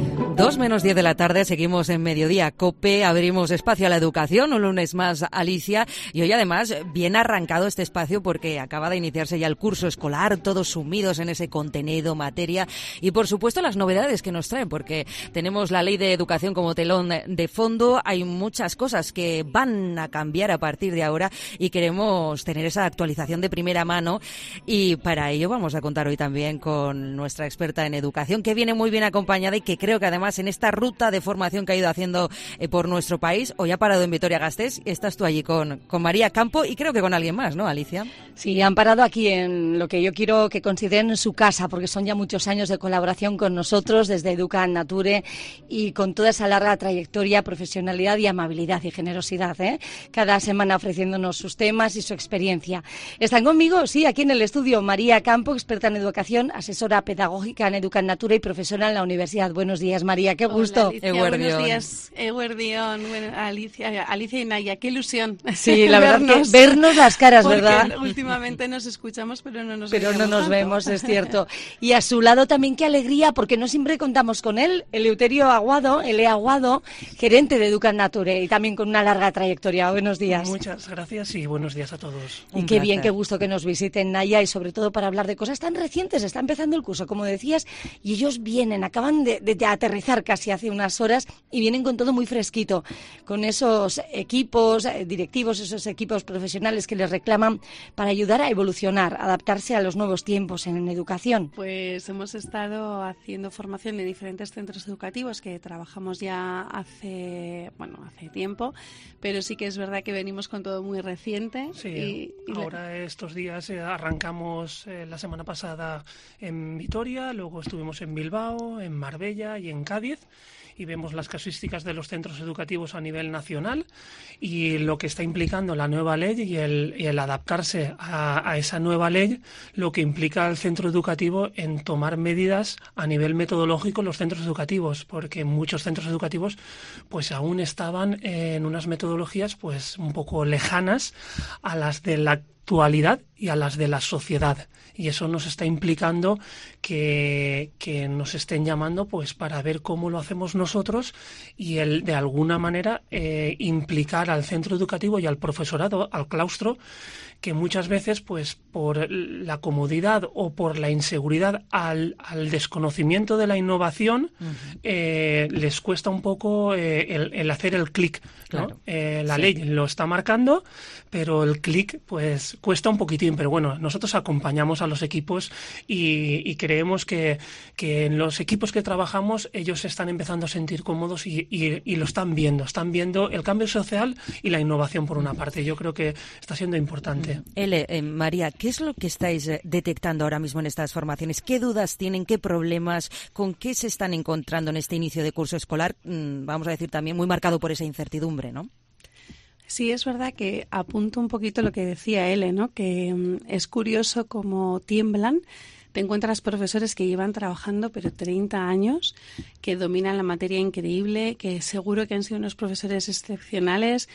Dos menos diez de la tarde, seguimos en Mediodía COPE, abrimos espacio a la educación, un lunes más, Alicia, y hoy además bien arrancado este espacio porque acaba de iniciarse ya el curso escolar, todos sumidos en ese contenido, materia, y por supuesto las novedades que nos traen, porque tenemos la ley de educación como telón de fondo, hay muchas cosas que van a cambiar a partir de ahora y queremos tener esa actualización de primera mano, y para ello vamos a contar hoy también con nuestra experta en educación, que viene muy bien acompañada y que creo que además en esta ruta de formación que ha ido haciendo eh, por nuestro país, hoy ha parado en Vitoria-Gasteiz, estás tú allí con, con María Campo y creo que con alguien más, ¿no, Alicia? Sí, han parado aquí en lo que yo quiero que consideren su casa, porque son ya muchos años de colaboración con nosotros desde Educa Nature y con toda esa larga trayectoria, profesionalidad y amabilidad y generosidad, ¿eh? Cada semana ofreciéndonos sus temas y su experiencia. Están conmigo, sí, aquí en el estudio, María Campo, experta en educación, asesora pedagógica en Educa Nature y profesora en la universidad. Buenos días, María, qué gusto. Hola, Alicia, buenos días, Eguerdión, bueno, Alicia, Alicia y Naya, qué ilusión. Sí, la verdad que vernos las caras, ¿verdad? Últimamente nos escuchamos, pero no nos pero vemos. Pero no nos tanto. vemos, es cierto. Y a su lado también qué alegría, porque no siempre contamos con él, Eleuterio Aguado, Ele Aguado, gerente de Educa Nature y también con una larga trayectoria. Buenos días. Muchas gracias y buenos días a todos. Y qué bien, qué gusto que nos visiten, Naya, y sobre todo para hablar de cosas tan recientes. Está empezando el curso, como decías, y ellos vienen, acaban de, de, de aterrizar casi hace unas horas y vienen con todo muy fresquito, con esos equipos eh, directivos, esos equipos profesionales que les reclaman para ayudar a evolucionar, adaptarse a los nuevos tiempos en, en educación. Pues hemos estado haciendo formación en diferentes centros educativos que trabajamos ya hace, bueno, hace tiempo, pero sí que es verdad que venimos con todo muy reciente. Sí, y, y ahora la... estos días eh, arrancamos eh, la semana pasada en Vitoria, luego estuvimos en Bilbao, en Marbella y en Cádiz, y vemos las casuísticas de los centros educativos a nivel nacional y lo que está implicando la nueva ley y el, y el adaptarse a, a esa nueva ley, lo que implica al centro educativo en tomar medidas a nivel metodológico en los centros educativos, porque muchos centros educativos pues aún estaban en unas metodologías pues un poco lejanas a las de la actualidad y a las de la sociedad, y eso nos está implicando que, que nos estén llamando pues para ver cómo lo hacemos nosotros y el de alguna manera eh, implicar al centro educativo y al profesorado, al claustro, que muchas veces pues por la comodidad o por la inseguridad al, al desconocimiento de la innovación uh-huh. eh, les cuesta un poco eh, el, el hacer el clic, ¿no? Claro. Eh, la sí. ley lo está marcando, pero el clic pues cuesta un poquitín, pero bueno, nosotros acompañamos a los equipos y, y creemos que, que en los equipos que trabajamos ellos se están empezando a sentir cómodos y, y, y lo están viendo, están viendo el cambio social y la innovación por una parte. Yo creo que está siendo importante. Ele, eh, María, ¿qué es lo que estáis eh, detectando ahora mismo en estas formaciones? ¿Qué dudas tienen? ¿Qué problemas? ¿Con qué se están encontrando en este inicio de curso escolar? Mm, vamos a decir también muy marcado por esa incertidumbre, ¿no? Sí, es verdad que apunto un poquito lo que decía Ele, ¿no? Que um, es curioso cómo tiemblan. Te encuentras profesores que llevan trabajando pero treinta años, que dominan la materia increíble, que seguro que han sido unos profesores excepcionales,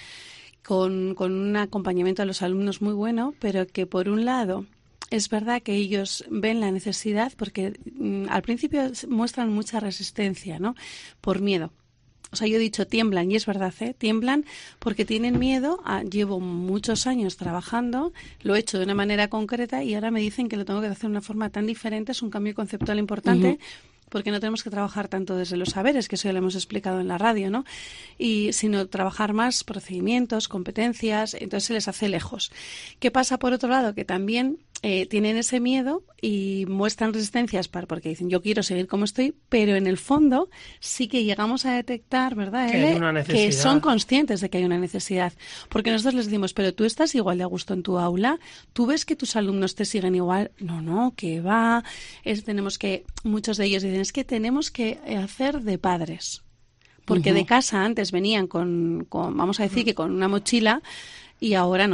Con, con un acompañamiento a los alumnos muy bueno, pero que por un lado es verdad que ellos ven la necesidad porque mm, al principio muestran mucha resistencia, ¿no? Por miedo. O sea, yo he dicho tiemblan, y es verdad, ¿eh? Tiemblan porque tienen miedo. A, llevo muchos años trabajando, lo he hecho de una manera concreta y ahora me dicen que lo tengo que hacer de una forma tan diferente. Es un cambio conceptual importante. Uh-huh. Porque no tenemos que trabajar tanto desde los saberes, que eso ya lo hemos explicado en la radio, ¿no? Y sino trabajar más procedimientos, competencias, entonces se les hace lejos. ¿Qué pasa por otro lado? Que también eh, tienen ese miedo y muestran resistencias para, porque dicen yo quiero seguir como estoy, pero en el fondo sí que llegamos a detectar, ¿verdad, que, Ele? hay una necesidad. Que son conscientes de que hay una necesidad. Porque nosotros les decimos, pero tú estás igual de a gusto en tu aula, tú ves que tus alumnos te siguen igual. No, no, que va. Es, tenemos que, muchos de ellos dicen, es que tenemos que hacer de padres. Porque uh-huh. de casa antes venían con, con, vamos a decir que con una mochila y ahora no tanto.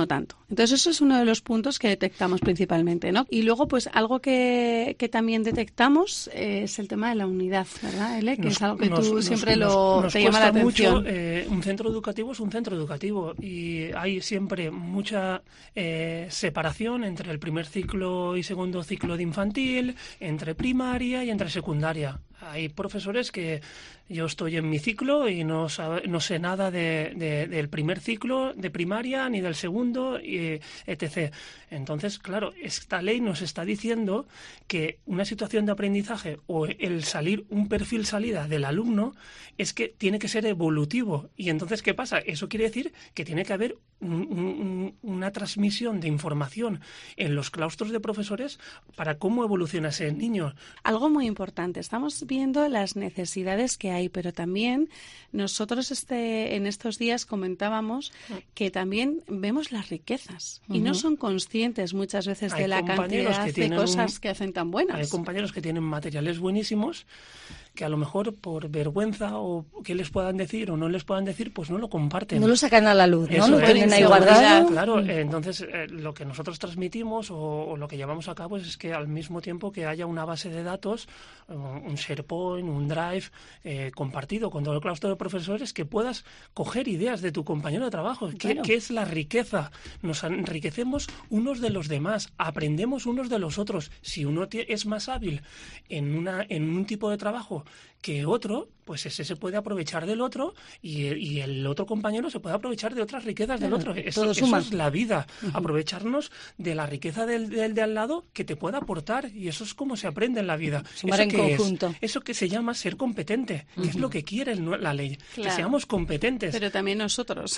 Entonces eso es uno de los puntos que detectamos principalmente, ¿no? Y luego pues algo que, que también detectamos eh, es el tema de la unidad, ¿verdad, Ele? Que Nos, es algo que nos, tú nos, siempre nos, lo nos te llama la atención. Mucho, eh, un centro educativo es un centro educativo y hay siempre mucha eh, separación entre el primer ciclo y segundo ciclo de infantil, entre primaria y entre secundaria. Hay profesores que yo estoy en mi ciclo y no, sabe, no sé nada de, de, del primer ciclo de primaria ni del segundo, y, etcétera. Entonces, claro, esta ley nos está diciendo que una situación de aprendizaje o el salir, un perfil salida del alumno es que tiene que ser evolutivo. Y entonces, ¿qué pasa? Eso quiere decir que tiene que haber un, un, una transmisión de información en los claustros de profesores para cómo evoluciona ese niño. Algo muy importante, estamos viendo las necesidades que hay, pero también nosotros este, en estos días comentábamos que también vemos las riquezas uh-huh. y no son conscientes muchas veces hay de la cantidad de cosas un, que hacen tan buenas. Hay compañeros que tienen materiales buenísimos que a lo mejor por vergüenza o que les puedan decir o no les puedan decir, pues no lo comparten. No lo sacan a la luz, ¿no? Eso Lo es, tienen ahí guardado. Claro, eh, entonces eh, lo que nosotros transmitimos o, o lo que llevamos a cabo es, es que al mismo tiempo que haya una base de datos, un SharePoint, un Drive eh, compartido con todo el claustro de profesores, que puedas coger ideas de tu compañero de trabajo. Claro. ¿Qué, ¿Qué es la riqueza? Nos enriquecemos unos de los demás, aprendemos unos de los otros. Si uno es más hábil en, una, en un tipo de trabajo que otro, pues ese se puede aprovechar del otro y, y el otro compañero se puede aprovechar de otras riquezas del claro, otro. Eso, eso es la vida, uh-huh. aprovecharnos de la riqueza del, del de al lado que te pueda aportar, y eso es como se aprende en la vida. Sumar eso en conjunto. Es, eso que se llama ser competente, uh-huh. que es lo que quiere el, la ley, claro. que seamos competentes. Pero también nosotros.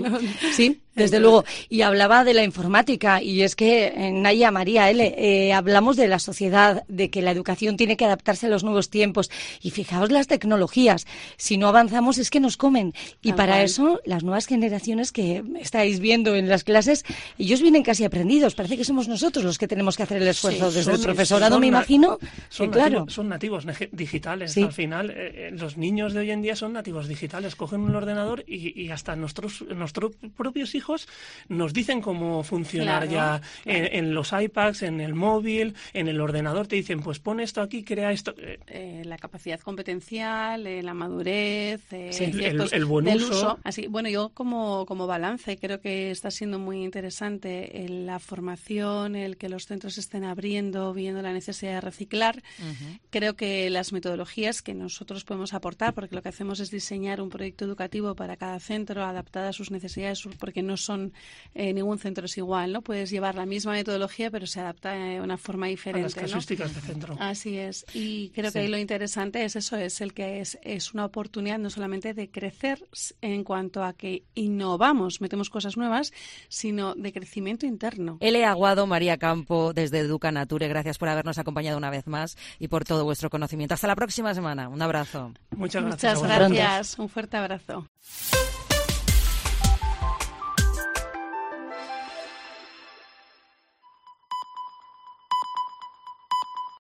Sí, desde luego. Y hablaba de la informática, y es que, eh, Naya, María, L, eh, hablamos de la sociedad, de que la educación tiene que adaptarse a los nuevos tiempos, y fijaos las tecnologías, si no avanzamos es que nos comen, y Tal para cual. Eso las nuevas generaciones que estáis viendo en las clases, ellos vienen casi aprendidos, parece que somos nosotros los que tenemos que hacer el esfuerzo, sí, desde son, el profesorado me imagino, son, que, claro. nativos, son nativos digitales, sí. al final eh, los niños de hoy en día son nativos digitales, cogen un ordenador y, y hasta nuestros, nuestros propios hijos nos dicen cómo funcionar claro, ya claro. En, en los iPads, en el móvil, en el ordenador, te dicen, pues pon esto aquí, crea esto. Eh, la capacidad competencial, eh, la madurez, eh, sí, ciertos el, el buen del uso. uso. Así, bueno, yo como, como balance creo que está siendo muy interesante en la formación, el que los centros estén abriendo, viendo la necesidad de reciclar. Uh-huh. Creo que las metodologías que nosotros podemos aportar, porque lo que hacemos es diseñar un proyecto educativo para cada centro adaptado a sus necesidades, porque no son eh, ningún centro es igual, ¿no? Puedes llevar la misma metodología, pero se adapta de una forma diferente. A las casuísticas ¿no? de centro. Así es. Y creo sí. que ahí lo interesante es eso, es el que es, es una oportunidad no solamente de crecer en cuanto a que innovamos, metemos cosas nuevas, sino de crecimiento interno. Ele Aguado, María Campo, desde Educa Nature, gracias por habernos acompañado una vez más y por todo vuestro conocimiento. Hasta la próxima semana. Un abrazo. Muchas gracias. Muchas gracias. Un fuerte abrazo.